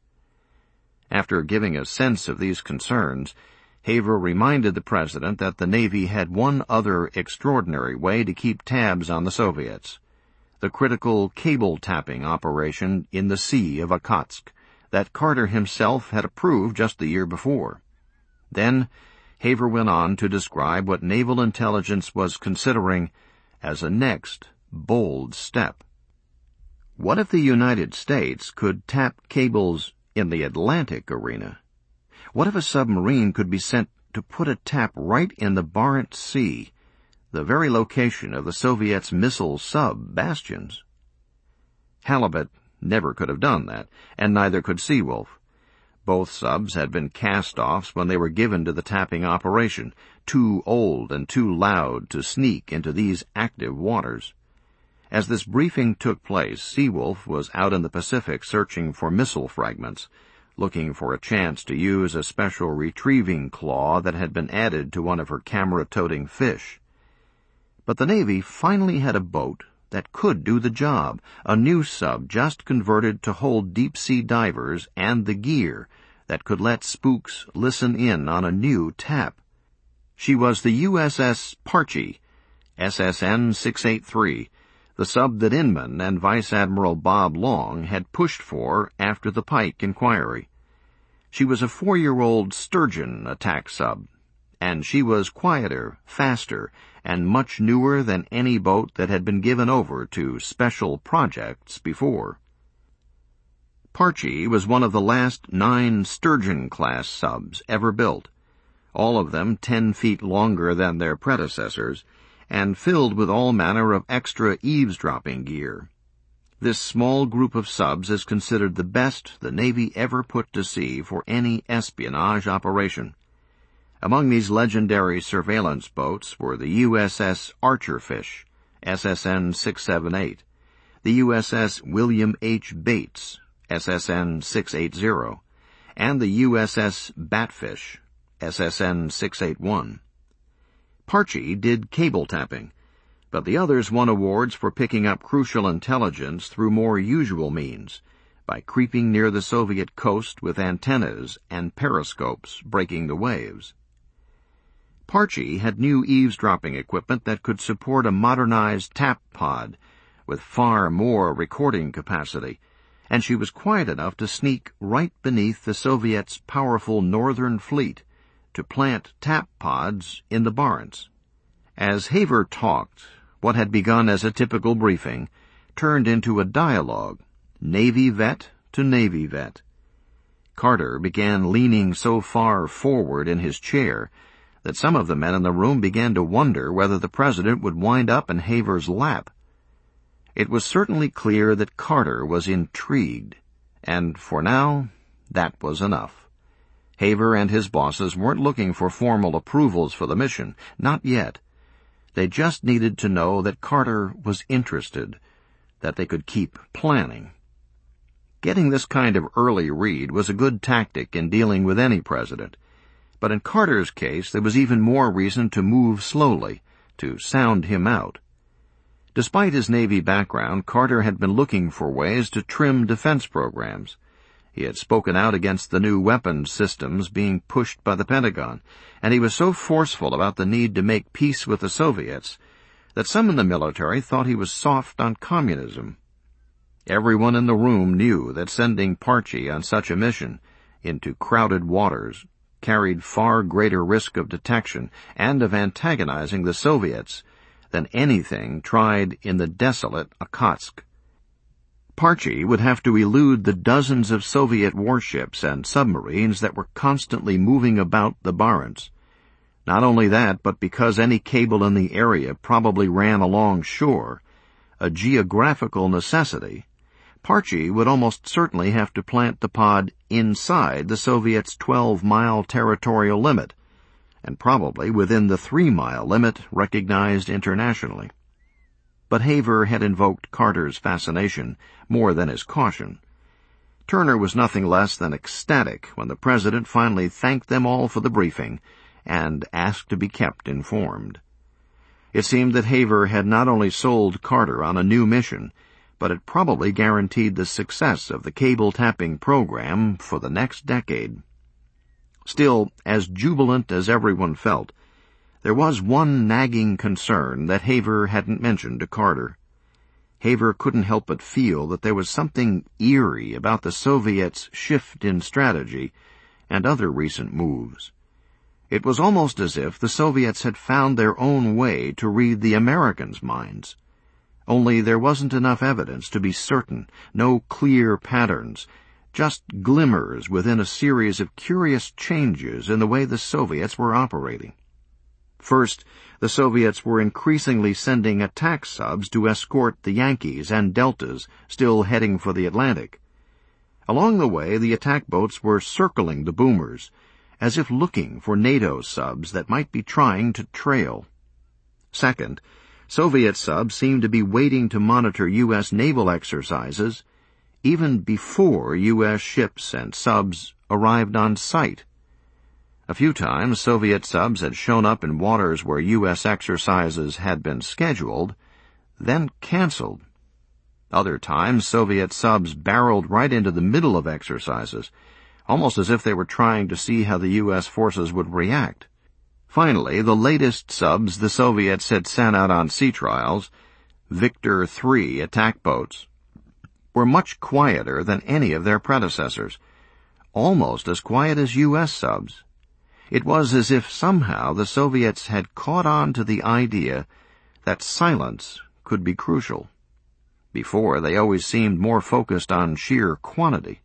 After giving a sense of these concerns, Haver reminded the President that the Navy had one other extraordinary way to keep tabs on the Soviets, the critical cable-tapping operation in the Sea of Okhotsk that Carter himself had approved just the year before. Then, Haver went on to describe what naval intelligence was considering as a next bold step. What if the United States could tap cables in the Atlantic arena? What if a submarine could be sent to put a tap right in the Barents Sea, the very location of the Soviets' missile sub-bastions? Halibut never could have done that, and neither could Seawolf. Both subs had been cast-offs when they were given to the tapping operation, too old and too loud to sneak into these active waters. As this briefing took place, Seawolf was out in the Pacific searching for missile fragments, looking for a chance to use a special retrieving claw that had been added to one of her camera-toting fish. But the Navy finally had a boat that could do the job, a new sub just converted to hold deep-sea divers and the gear that could let spooks listen in on a new tap. She was the U S S Parche, S S N six eighty-three, the sub that Inman and Vice Admiral Bob Long had pushed for after the Pike inquiry. She was a four-year-old Sturgeon attack sub, and she was quieter, faster, and much newer than any boat that had been given over to special projects before. Parche was one of the last nine Sturgeon-class subs ever built, all of them ten feet longer than their predecessors, and filled with all manner of extra eavesdropping gear. This small group of subs is considered the best the Navy ever put to sea for any espionage operation. Among these legendary surveillance boats were the U S S Archerfish, S S N six seventy-eight, the U S S William H. Bates, S S N six eighty, and the U S S Batfish, S S N six eighty-one. Parche did cable tapping, but the others won awards for picking up crucial intelligence through more usual means, by creeping near the Soviet coast with antennas and periscopes breaking the waves. Parche had new eavesdropping equipment that could support a modernized tap pod with far more recording capacity, and she was quiet enough to sneak right beneath the Soviets' powerful northern fleet to plant tap pods in the Barents. As Haver talked, what had begun as a typical briefing turned into a dialogue, Navy vet to Navy vet. Carter began leaning so far forward in his chair that some of the men in the room began to wonder whether the President would wind up in Haver's lap. It was certainly clear that Carter was intrigued, and for now, that was enough. Haver and his bosses weren't looking for formal approvals for the mission, not yet. They just needed to know that Carter was interested, that they could keep planning. Getting this kind of early read was a good tactic in dealing with any president, but in Carter's case there was even more reason to move slowly, to sound him out. Despite his Navy background, Carter had been looking for ways to trim defense programs. He had spoken out against the new weapons systems being pushed by the Pentagon, and he was so forceful about the need to make peace with the Soviets that some in the military thought he was soft on communism. Everyone in the room knew that sending Parche on such a mission into crowded waters carried far greater risk of detection and of antagonizing the Soviets than anything tried in the desolate Okhotsk. Parche would have to elude the dozens of Soviet warships and submarines that were constantly moving about the Barents. Not only that, but because any cable in the area probably ran along shore, a geographical necessity, Parche would almost certainly have to plant the pod inside the Soviets' twelve-mile territorial limit, and probably within the three-mile limit recognized internationally. But Haver had invoked Carter's fascination more than his caution. Turner was nothing less than ecstatic when the president finally thanked them all for the briefing and asked to be kept informed. It seemed that Haver had not only sold Carter on a new mission, but it probably guaranteed the success of the cable-tapping program for the next decade. Still, as jubilant as everyone felt, there was one nagging concern that Haver hadn't mentioned to Carter. Haver couldn't help but feel that there was something eerie about the Soviets' shift in strategy and other recent moves. It was almost as if the Soviets had found their own way to read the Americans' minds. Only there wasn't enough evidence to be certain, no clear patterns, just glimmers within a series of curious changes in the way the Soviets were operating. First, the Soviets were increasingly sending attack subs to escort the Yankees and Deltas still heading for the Atlantic. Along the way, the attack boats were circling the boomers, as if looking for NATO subs that might be trying to trail. Second, Soviet subs seemed to be waiting to monitor U S naval exercises even before U S ships and subs arrived on site. A few times, Soviet subs had shown up in waters where U S exercises had been scheduled, then canceled. Other times, Soviet subs barreled right into the middle of exercises, almost as if they were trying to see how the U S forces would react. Finally, the latest subs the Soviets had sent out on sea trials, Victor three attack boats, were much quieter than any of their predecessors, almost as quiet as U S subs. It was as if somehow the Soviets had caught on to the idea that silence could be crucial. Before, they always seemed more focused on sheer quantity.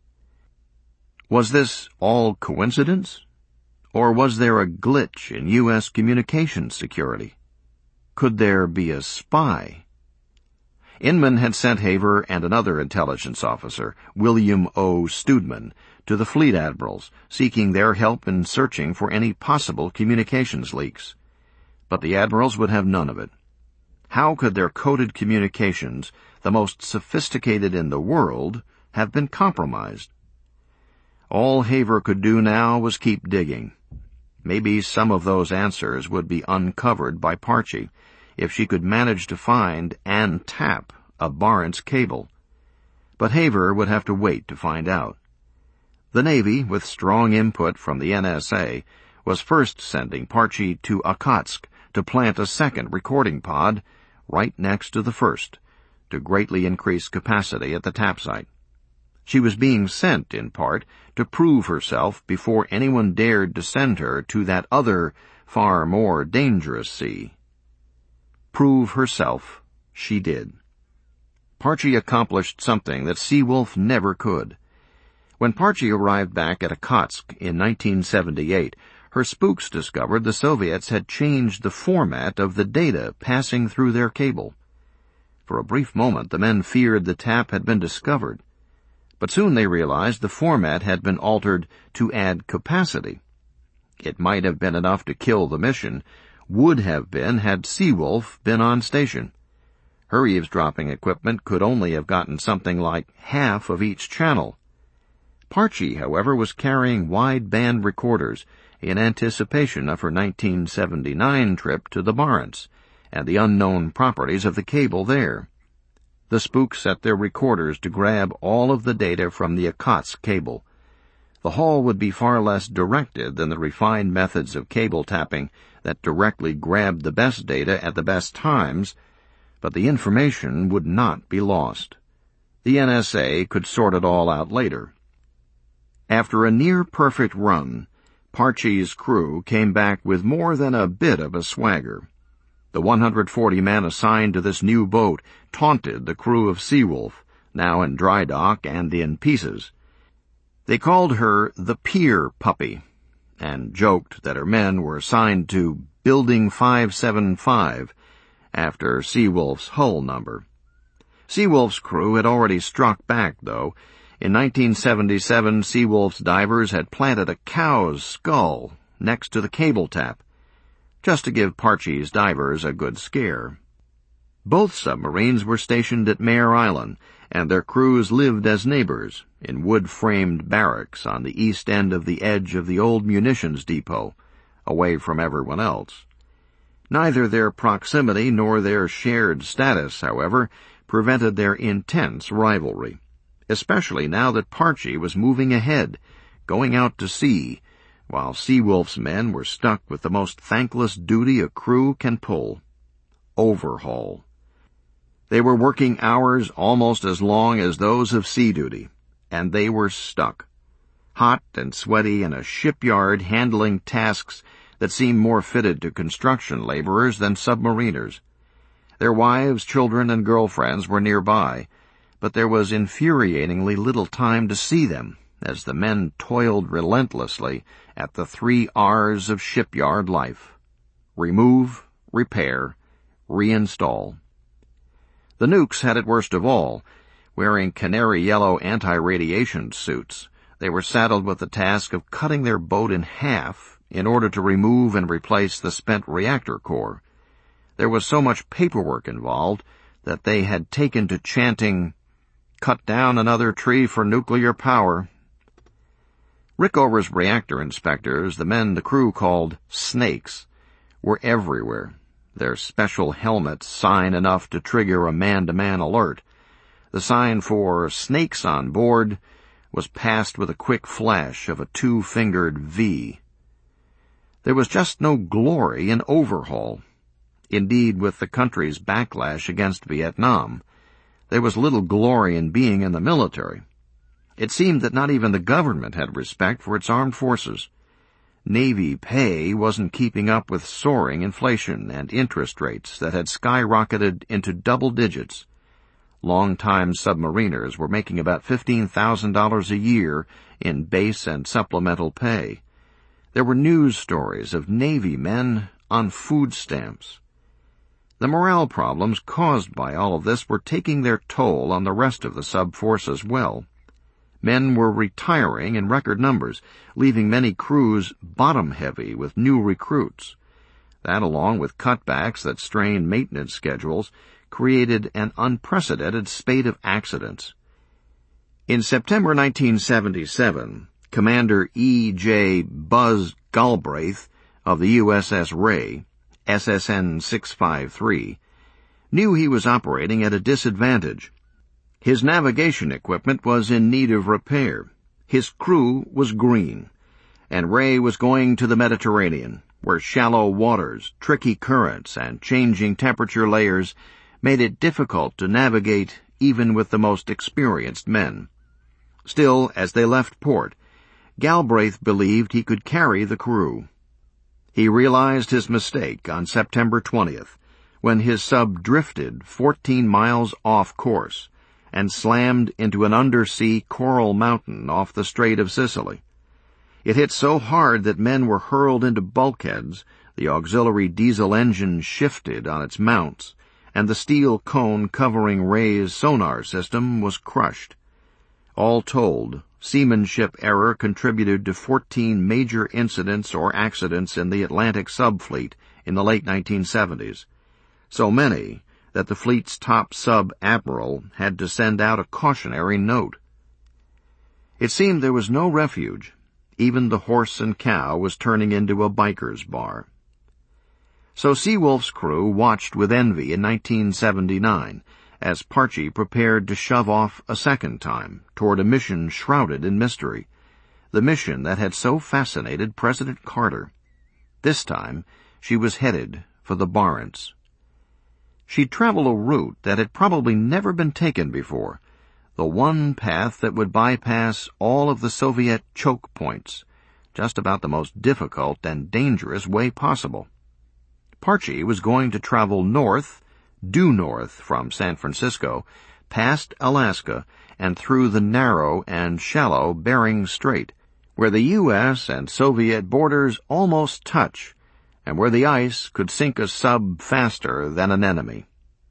Was this all coincidence? Or was there a glitch in U S communications security? Could there be a spy? Inman had sent Haver and another intelligence officer, William O. Studman, to the fleet admirals, seeking their help in searching for any possible communications leaks. But the admirals would have none of it. How could their coded communications, the most sophisticated in the world, have been compromised? All Haver could do now was keep digging. Maybe some of those answers would be uncovered by Parche if she could manage to find and tap a Barents cable. But Haver would have to wait to find out. The Navy, with strong input from the N S A, was first sending Parche to Okhotsk to plant a second recording pod right next to the first, to greatly increase capacity at the tap site. She was being sent, in part, to prove herself before anyone dared to send her to that other, far more dangerous sea. Prove herself she did. Parche accomplished something that Seawolf never could. When Parche arrived back at Okhotsk in nineteen seventy-eight, her spooks discovered the Soviets had changed the format of the data passing through their cable. For a brief moment, the men feared the tap had been discovered. But soon they realized the format had been altered to add capacity. It might have been enough to kill the mission, would have been had Seawolf been on station. Her eavesdropping equipment could only have gotten something like half of each channel. Parche, however, was carrying wide-band recorders in anticipation of her nineteen seventy-nine trip to the Barents and the unknown properties of the cable there. The spooks set their recorders to grab all of the data from the Okhotsk cable. The haul would be far less directed than the refined methods of cable tapping that directly grabbed the best data at the best times, but the information would not be lost. The N S A could sort it all out later. After a near-perfect run, Parche's crew came back with more than a bit of a swagger. The one hundred forty men assigned to this new boat taunted the crew of Seawolf, now in dry dock and in pieces. They called her the Pier Puppy, and joked that her men were assigned to Building five seven five, after Seawolf's hull number. Seawolf's crew had already struck back, though. In nineteen seventy-seven, Seawolf's divers had planted a cow's skull next to the cable tap, just to give Parchee's divers a good scare. Both submarines were stationed at Mare Island, and their crews lived as neighbors in wood-framed barracks on the east end of the edge of the old munitions depot, away from everyone else. Neither their proximity nor their shared status, however, prevented their intense rivalry, especially now that Parchee was moving ahead, going out to sea, while Seawolf's men were stuck with the most thankless duty a crew can pull: overhaul. They were working hours almost as long as those of sea duty, and they were stuck, hot and sweaty in a shipyard handling tasks that seemed more fitted to construction laborers than submariners. Their wives, children, and girlfriends were nearby, but there was infuriatingly little time to see them as the men toiled relentlessly at the three R's of shipyard life: remove, repair, reinstall. The nukes had it worst of all. Wearing canary yellow anti-radiation suits, they were saddled with the task of cutting their boat in half in order to remove and replace the spent reactor core. There was so much paperwork involved that they had taken to chanting, "Cut down another tree for nuclear power." Rickover's reactor inspectors, the men the crew called snakes, were everywhere, their special helmets sign enough to trigger a man-to-man alert. The sign for "Snakes on Board" was passed with a quick flash of a two-fingered V. There was just no glory in overhaul. Indeed, with the country's backlash against Vietnam, there was little glory in being in the military. It seemed that not even the government had respect for its armed forces. Navy pay wasn't keeping up with soaring inflation and interest rates that had skyrocketed into double digits. Long-time submariners were making about fifteen thousand dollars a year in base and supplemental pay. There were news stories of Navy men on food stamps. The morale problems caused by all of this were taking their toll on the rest of the sub-force as well. Men were retiring in record numbers, leaving many crews bottom-heavy with new recruits. That, along with cutbacks that strained maintenance schedules, created an unprecedented spate of accidents. In September nineteen seventy-seven, Commander E J Buzz Galbraith of the U S S Ray, S S N six five three, knew he was operating at a disadvantage. His navigation equipment was in need of repair. His crew was green, and Ray was going to the Mediterranean, where shallow waters, tricky currents, and changing temperature layers made it difficult to navigate even with the most experienced men. Still, as they left port, Galbraith believed he could carry the crew. He realized his mistake on September twentieth, when his sub drifted fourteen miles off course and slammed into an undersea coral mountain off the Strait of Sicily. It hit so hard that men were hurled into bulkheads, the auxiliary diesel engine shifted on its mounts, and the steel cone covering Ray's sonar system was crushed. All told, seamanship error contributed to fourteen major incidents or accidents in the Atlantic subfleet in the late nineteen seventies, so many that the fleet's top sub-admiral had to send out a cautionary note. It seemed there was no refuge. Even the Horse and Cow was turning into a biker's bar. So Seawolf's crew watched with envy in nineteen seventy-nine as Parchee prepared to shove off a second time toward a mission shrouded in mystery, the mission that had so fascinated President Carter. This time, she was headed for the Barents. She'd travel a route that had probably never been taken before, the one path that would bypass all of the Soviet choke points, just about the most difficult and dangerous way possible. Parchee was going to travel north, due north from San Francisco, past Alaska, and through the narrow and shallow Bering Strait, where the U S and Soviet borders almost touch, and where the ice could sink a sub faster than an enemy.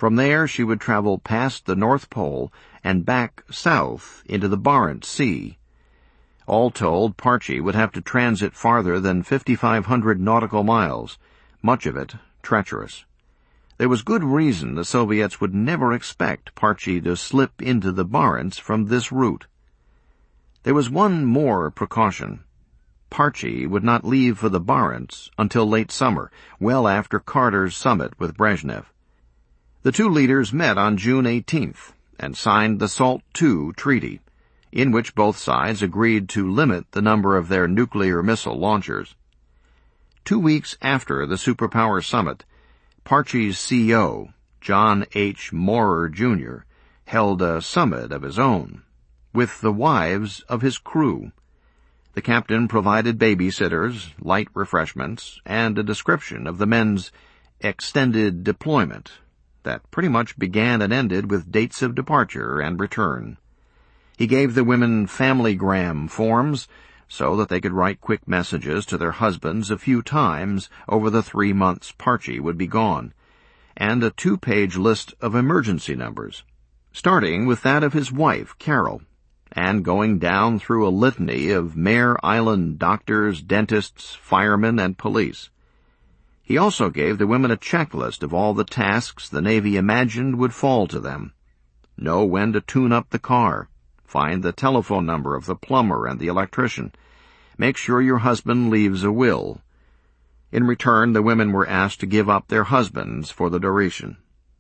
From there she would travel past the North Pole and back south into the Barents Sea. All told, Parche would have to transit farther than fifty-five hundred nautical miles, much of it treacherous. There was good reason the Soviets would never expect Parche to slip into the Barents from this route. There was one more precaution. Parche would not leave for the Barents until late summer, well after Carter's summit with Brezhnev. The two leaders met on June eighteenth and signed the SALT two treaty, in which both sides agreed to limit the number of their nuclear missile launchers. Two weeks after the superpower summit, Parche's C E O, John H. Maurer, Junior, held a summit of his own, with the wives of his crew. The captain provided babysitters, light refreshments, and a description of the men's extended deployment that pretty much began and ended with dates of departure and return. He gave the women family-gram forms so that they could write quick messages to their husbands a few times over the three months Parche would be gone, and a two-page list of emergency numbers, starting with that of his wife, Carol, and going down through a litany of Mare Island doctors, dentists, firemen, and police. He also gave the women a checklist of all the tasks the Navy imagined would fall to them. Know when to tune up the car. Find the telephone number of the plumber and the electrician. Make sure your husband leaves a will. In return, the women were asked to give up their husbands for the duration.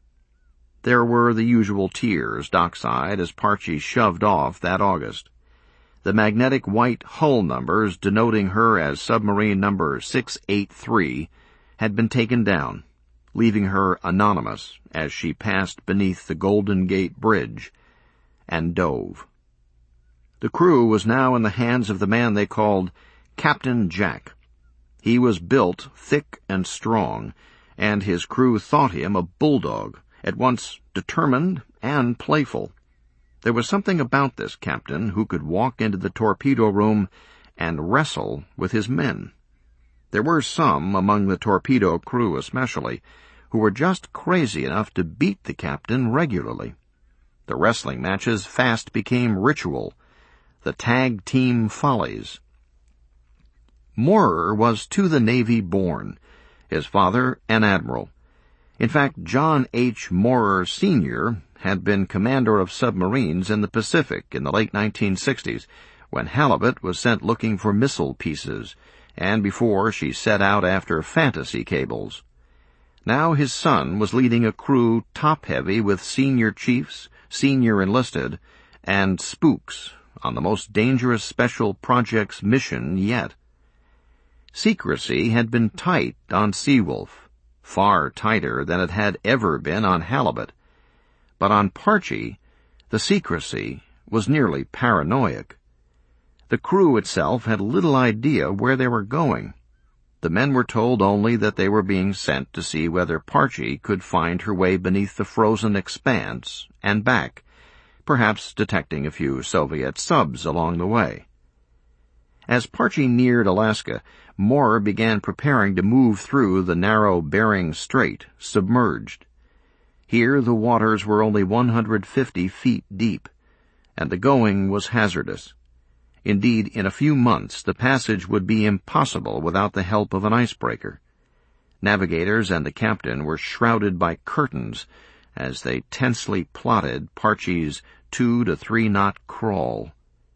There were the usual tears dockside as Parche shoved off that August. The magnetic white hull numbers denoting her as submarine number six eight three had been taken down, leaving her anonymous as she passed beneath the Golden Gate Bridge and dove. The crew was now in the hands of the man they called Captain Jack. He was built thick and strong, and his crew thought him a bulldog, at once determined and playful. There was something about this captain who could walk into the torpedo room and wrestle with his men. There were some, among the torpedo crew especially, who were just crazy enough to beat the captain regularly. The wrestling matches fast became ritual, the tag team follies. Maurer was to the Navy born, his father an admiral. In fact, John H. Maurer, Senior had been commander of submarines in the Pacific in the late nineteen sixties, when Halibut was sent looking for missile pieces, and before she set out after fantasy cables. Now his son was leading a crew top-heavy with senior chiefs, senior enlisted, and spooks on the most dangerous special projects mission yet. Secrecy had been tight on Seawolf, far tighter than it had ever been on Halibut. But on Parche, the secrecy was nearly paranoid. The crew itself had little idea where they were going. The men were told only that they were being sent to see whether Parche could find her way beneath the frozen expanse and back, perhaps detecting a few Soviet subs along the way. As Parche neared Alaska, Maurer began preparing to move through the narrow Bering Strait, submerged. Here the waters were only one hundred fifty feet deep, and the going was hazardous. Indeed, in a few months the passage would be impossible without the help of an icebreaker. Navigators and the captain were shrouded by curtains as they tensely plotted Parche's two to three knot crawl.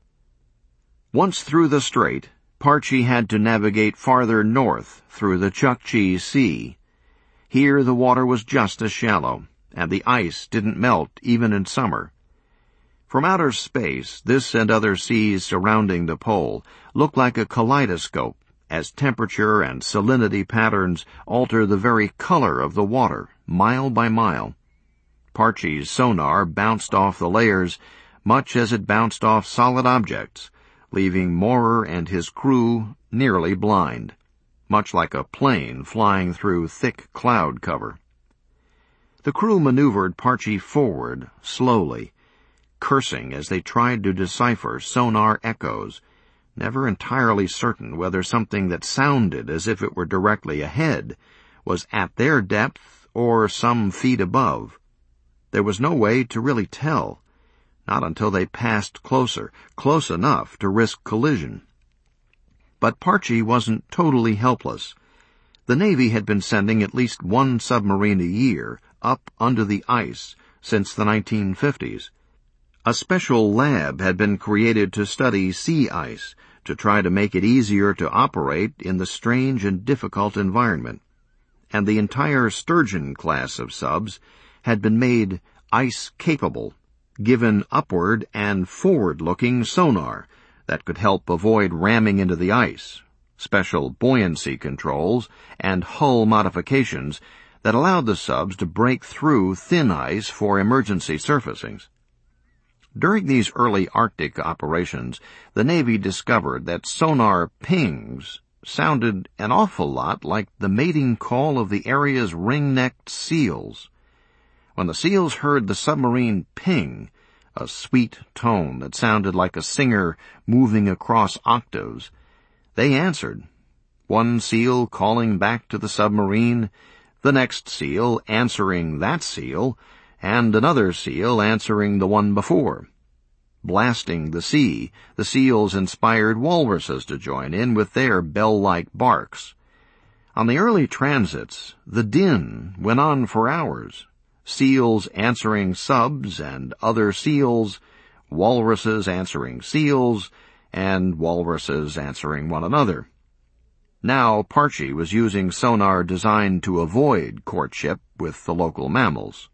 Once through the strait, Parche had to navigate farther north through the Chukchi Sea. Here the water was just as shallow, and the ice didn't melt even in summer. From outer space, this and other seas surrounding the pole look like a kaleidoscope as temperature and salinity patterns alter the very color of the water, mile by mile. Parche's sonar bounced off the layers much as it bounced off solid objects, leaving Maurer and his crew nearly blind, much like a plane flying through thick cloud cover. The crew maneuvered Parche forward slowly, cursing as they tried to decipher sonar echoes, never entirely certain whether something that sounded as if it were directly ahead was at their depth or some feet above. there was no way to really tell, not until they passed closer, close enough to risk collision. But Parche wasn't totally helpless. The Navy had been sending at least one submarine a year up under the ice since the nineteen fifties. A special lab had been created to study sea ice, to try to make it easier to operate in the strange and difficult environment. And the entire Sturgeon class of subs had been made ice-capable, given upward and forward-looking sonar that could help avoid ramming into the ice, special buoyancy controls, and hull modifications that allowed the subs to break through thin ice for emergency surfacings. During these early Arctic operations, the Navy discovered that sonar pings sounded an awful lot like the mating call of the area's ring-necked seals. When the seals heard the submarine ping, a sweet tone that sounded like a singer moving across octaves, they answered, one seal calling back to the submarine, the next seal answering that seal, and another seal answering the one before. Blasting the sea, the seals inspired walruses to join in with their bell-like barks. On the early transits, the din went on for hours, seals answering subs and other seals, walruses answering seals, and walruses answering one another. Now Parche was using sonar designed to avoid courtship with the local mammals.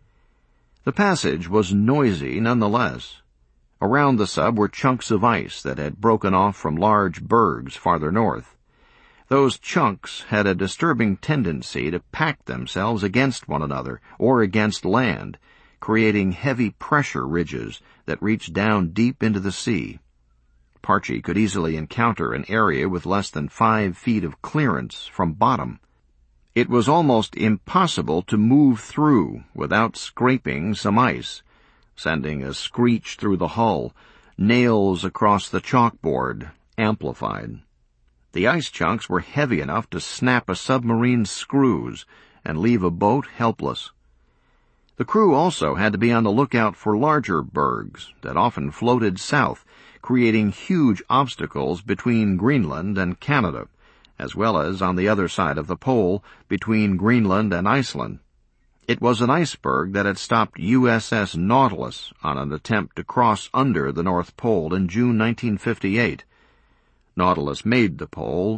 The passage was noisy nonetheless. Around the sub were chunks of ice that had broken off from large bergs farther north. Those chunks had a disturbing tendency to pack themselves against one another or against land, creating heavy pressure ridges that reached down deep into the sea. Parche could easily encounter an area with less than five feet of clearance from bottom. It was almost impossible to move through without scraping some ice, sending a screech through the hull, nails across the chalkboard, amplified. The ice chunks were heavy enough to snap a submarine's screws and leave a boat helpless. The crew also had to be on the lookout for larger bergs that often floated south, creating huge obstacles between Greenland and Canada, as well as on the other side of the pole between Greenland and Iceland. It was an iceberg that had stopped U S S Nautilus on an attempt to cross under the North Pole in June nineteen fifty-eight. Nautilus made the pole